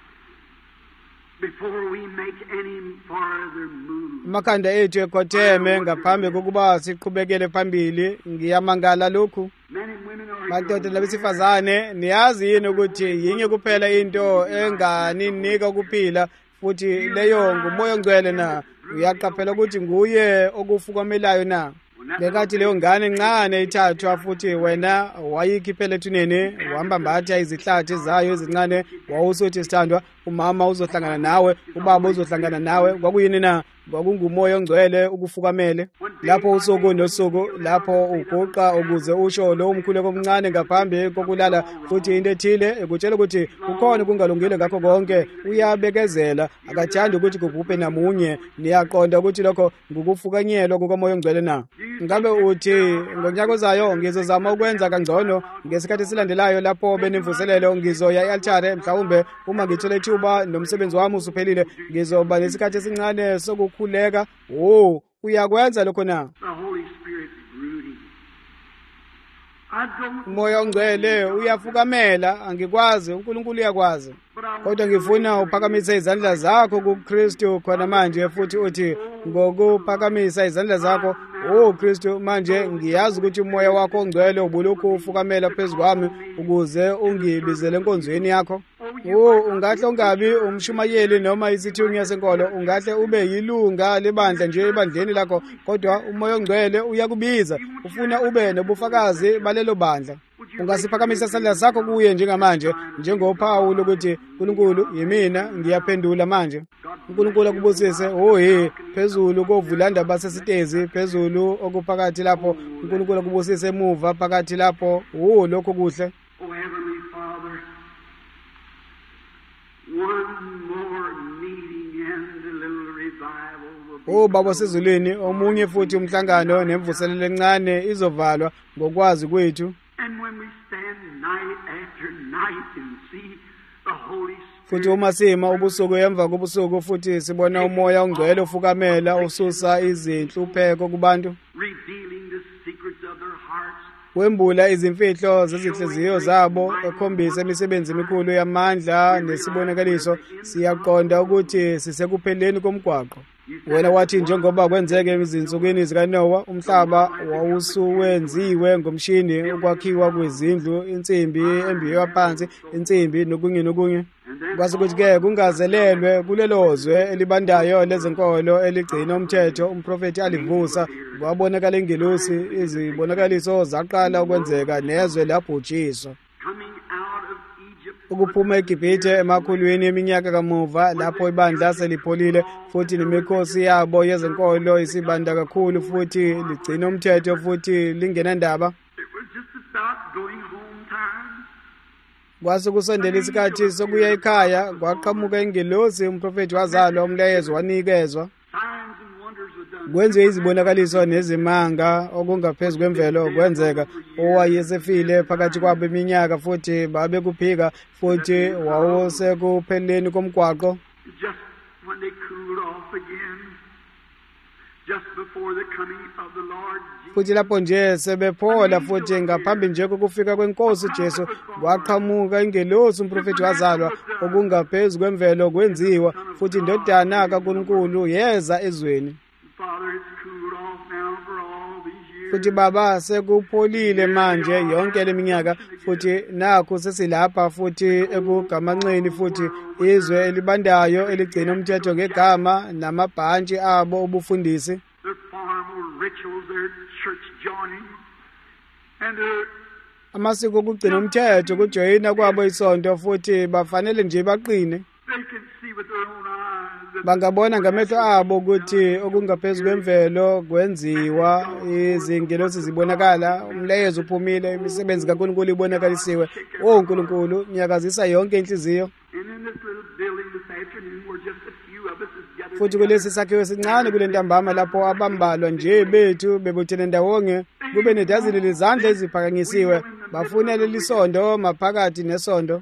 before we make any farther move. amakhanda ethu ekhotheme ngaphambi kokuba siqhubekele phambili. Ngiyamangala lokhu. Men and women are Madoda labesifazane, niyazi yini ukuthi yinye kuphela into enganinika ukuphila, futhi leyo ngumoya ongcwele na? Uyaqaphela ukuthi nguye okufukamelayo na? Ngekathi leyo ngane encane ithathwa futhi wena wayikhiphela ethuneni, wambambatha izihlathi zayo ezincane, wawusuthi sithandwa, umama uzohlangana nawe, ubaba uzohlangana nawe. Kwakuyini na? Kwakungumoya ongcwele ukufukamele. Lapho usuku nosuku, lapho uguqa ukuze usho lo umkhuleko omncane ngaphambi kokulala, futhi into ethile ekutshela ukuthi kukhona kungalungile ngakho konke, uyabekezela, akathandi ukuthi kuguphe namunye. Niyaqonda ukuthi lokho ngukufukanyelwa kukamoya ongcwele na? Ngabe uthi ngonyaka ozayo ngizozama ukwenza kangcono, ngesikhathi esilandelayo lapho benemvuselelo ngizoya e-altare, mhlawumbe uma ngithola ithuba nomsebenzi wami usuphelile ngizoba nesikhathi esincane sokukhuleka. Oh, uyakwenza lokho na? the Holy Spirit brooding. I don't Umoya ongcwele uyafukamela, angikwazi, uNkulunkulu uyakwazi. but I Kodwa ngifuna uphakamise izandla zakho kuKristu khona manje, futhi uthi ngokuphakamisa izandla zakho, oh Kristu, manje ngiyazi ukuthi umoya wakho ongcwele ubulokhu ufukamela phezu kwami ukuze ungibizele enkonzweni yakho. Oh, ungahle ungabi umshumayeli noma isithunywa yasenkolo, ungahle ube yilunga lebandla nje ebandleni lakho, kodwa umoya ongcwele uyakubiza, ufuna ube nobufakazi balelo bandla. Ungasiphakamisa isandla sakho kuye njengamanje, njengophawu lokuthi uNkulunkulu yimina, ngiyaphendula manje. uNkulunkulu akubusise. Oh he, phezulu kovulanda basesitezi, phezulu okuphakathi lapho, uNkulunkulu akubusise emuva phakathi lapho. Oh, lokho kuhle. Oh, Heavenly Father, one more meeting and a little revival will be. Oh Baba sezulwini, omunye futhi umhlangano nemvuselelo encane izovalwa ngokwazi kwethu. And when we stand night after night and see the Holy Futhi Spirit uma sima ubusuku emva kobusuku futhi sibona umoya ongcwele ufukamela ususa izinhlupheko kubantu, revealing the secrets of their hearts, wembula izimfihlo zezinhliziyo zabo, ekhombisa imisebenzi emikhulu yamandla nesibonakaliso, siyaqonda ukuthi sisekupheleni komgwaqo. wena wathi njengoba kwenzeke ezinsukwini zikaNowa umhlaba wawusuwenziwe ngomshini ukwakhiwa kwezindlu insimbi embiwa phansi insimbi nokunye nokunye kwase kuthi-ke kungazelelwe kulelo zwe elibandayo lezenkolo eligcina umthetho umprofethi alivusa kwabonakala ingelosi izibonakaliso zaqala ukwenzeka nezwe labhujiswa ukuphuma eGibhithe emakhulwini eminyaka kamuva lapho ibandla selipholile futhi nemikhosi yabo yezenkolo isibanda kakhulu futhi ligcina umthetho futhi lingenandaba kwase kusondela isikhathi sokuya ekhaya kwaqhamuka ingelosi umprofethi wazalwa umlayezo wanikezwa kwenziwe izibonakaliso nezimanga okungaphezu kwemvelo kwenzeka owayesefile phakathi kwabo iminyaka futhi babe kuphika futhi wawusekupheleni komgwaqo futhi lapho nje sebephola futhi ngaphambi nje kokufika kwenkosi uJesu kwaqhamuka ingelosi umprofethi wazalwa okungaphezu kwemvelo kwenziwa futhi indodana kaNkulunkulu yeza ezweni futhi baba sekupholile manje yonke leminyaka futhi nakho sesilapha futhi ekugamanxeni futhi izwe elibandayo eligcina umthetho ngegama namabhantshi abo obufundisi amasiko okugcina umthetho kujoyina kwabo isonto futhi bafanele nje baqine bangabona ngamehlo abo ukuthi okungaphezu kwemvelo kwenziwa izingelosi zibonakala umlayezo uphumile imisebenzi kaNkulunkulu ibonakalisiwe o uNkulunkulu nyakazisa yonke inhliziyo futhi kulesi sakhiwo esincane kule ntambama lapho abambalwa nje bethu bebuthene ndawonye kube nedazini lezandla eziphakanyisiwe bafuna leli sondo maphakathi nesondo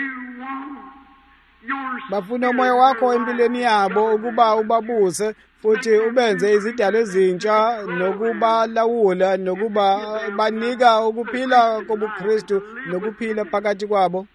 bafuna umoya wakho empilweni yabo ukuba ubabuse futhi ubenze izidalo ezintsha nokubalawula nokuba banika ukuphila kobuKristu nokuphila phakathi kwabo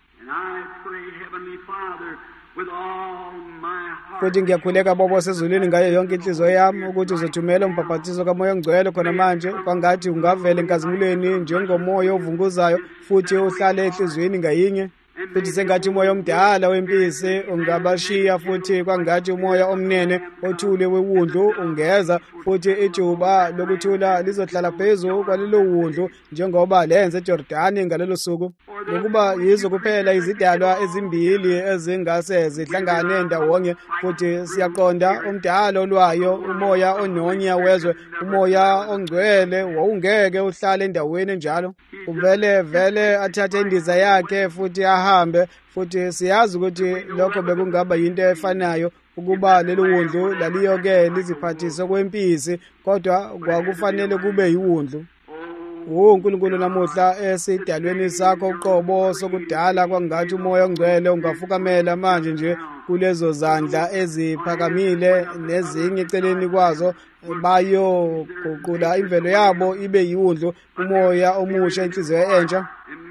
futhi ngiyakhuleka bobo sezulwini ngayo yonke inhliziyo yami ukuthi uzothumela umbhaphathizo kamoya ongcwele khona manje kwangathi ungavela enkazimulweni njengomoya ovunguzayo futhi uhlale enhliziyweni ngayinye futhi sengathi umoya omdala wempisi ungabashiya futhi kwangathi umoya omnene othule wewundlu ungeza futhi ijuba lokuthula lizohlala phezu kwalelo wundlu njengoba lenze eJordani ngalelo suku ngokuba yizo kuphela izidalwa ezimbili ezingase zihlangane ndawonye futhi siyaqonda umdala olwayo umoya ononya wezwe umoya ongcwele wawungeke uhlale endaweni njalo uvele vele athathe indiza yakhe futhi ahambe futhi siyazi ukuthi lokho bekungaba yinto efanayo ukuba lelo wundlu laliyoke liziphathise kwempisi kodwa kwakufanele kube yiwundlu uNkulunkulu namuhla esidalweni sakho uqobo sokudala kwangathi umoya ongcwele ungafukamela manje nje kulezo zandla eziphakamile nezinye eceleni kwazo bayoguqula imvelo yabo ibe yiwundlu umoya omusha inhliziyo entsha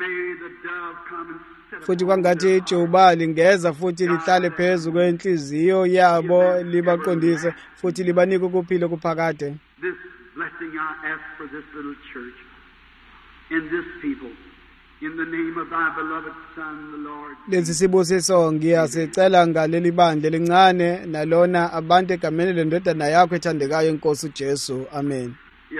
futhi kwangathi ijuba lingeza futhi lihlale phezu kwenhliziyo yabo libaqondise futhi libanike ukuphila okuphakade lesi sibusiso ngiyasicela ngaleli bandla elincane nalona abantu egameni lendodana yakho ethandekayo inkosi uJesu amen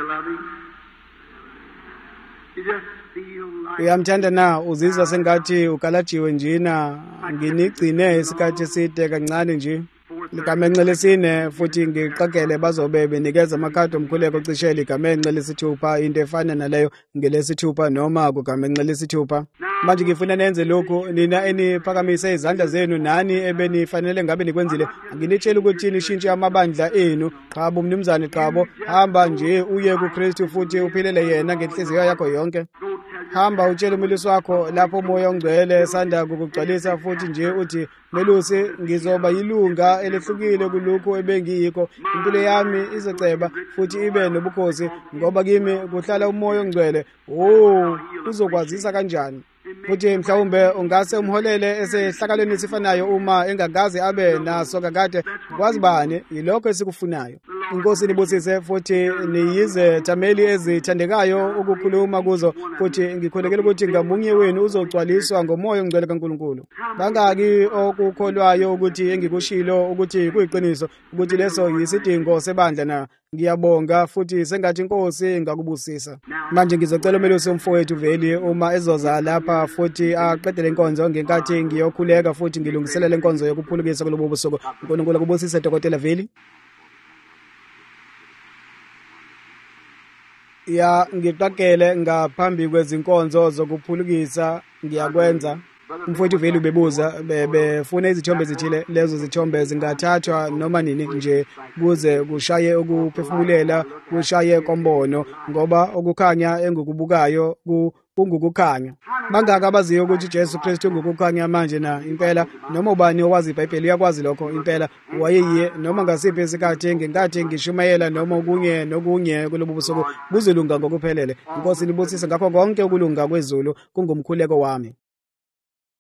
uyamthanda na uzizwa sengathi ukalajiwe njina nginigcine isikhathi eside kancane nje ligamenxe lesine futhi ngiqagele bazobe benikeza amakhadi omkhuleko cishe ligamenxe lesithupha into efana naleyo ngelesithupha noma kugamenxe lesithupha manje ngifuna nenze lokhu nina eniphakamise izandla zenu nani ebenifanele ngabe nikwenzile nginitshela ukuthi nishintshe amabandla enu qhabo umnumzane qhabo hamba nje uye kuKristu futhi uphilele yena ngenhliziyo yakho yonke hamba utshela umlisi wakho lapho umoya ongcwele sanda kukugcwalisa futhi nje uthi melusi ngizoba yilunga elehlukile kulokho ebengiyikho impilo yami izoceba futhi ibe nobukhosi ngoba kimi kuhlala umoya ongcwele oh uzokwazisa kanjani futhi mhlawumbe ungase umholele esehlakalweni esifanayo uma engakaze abe naso kakade. Kwazi bani yilokho esikufunayo. Inkosi nibusise futhi niyize thameli ezithandekayo ukukhuluma kuzo, futhi ngikhulekela ukuthi ngamunye wenu uzogcwaliswa ngomoya ongcwele kaNkulunkulu. Bangaki okukholwayo ukuthi engikushilo ukuthi kuyiqiniso ukuthi leso yisidingo sebandla na? Ngiyabonga futhi sengathi inkosi ngakubusisa. Manje ngizocela umelusi umfowethu Veli uma ezoza lapha futhi aqedele inkonzo ngenkathi ngiyokhuleka futhi ngilungiselela inkonzo yokuphulukisa kulobo busuku. uNkulunkulu akubusise Dokotela Veli. Ya ngiqakele ngaphambi kwezinkonzo zokuphulukisa ngiyakwenza. Umfowethu Veli ubebuza befuna izithombe ezithile, lezo zithombe zingathathwa noma nini nje kuze kushaye ukuphefumulela, kushaye kombono, ngoba ukukhanya engukubukayo kungukukhanya. Bangaka abaziyo ukuthi Jesu Kristu ungukukhanya manje na? Impela noma ubani owazi iBhayibheli uyakwazi lokho. Impela wayeyiye noma ngasiphi isikhathi ngenkathi ngishumayela noma okunye nokunye kulobu busuku kuzolunga ngokuphelele. Inkosi nibusise ngakho konke ukulunga kwezulu kungumkhuleko wami.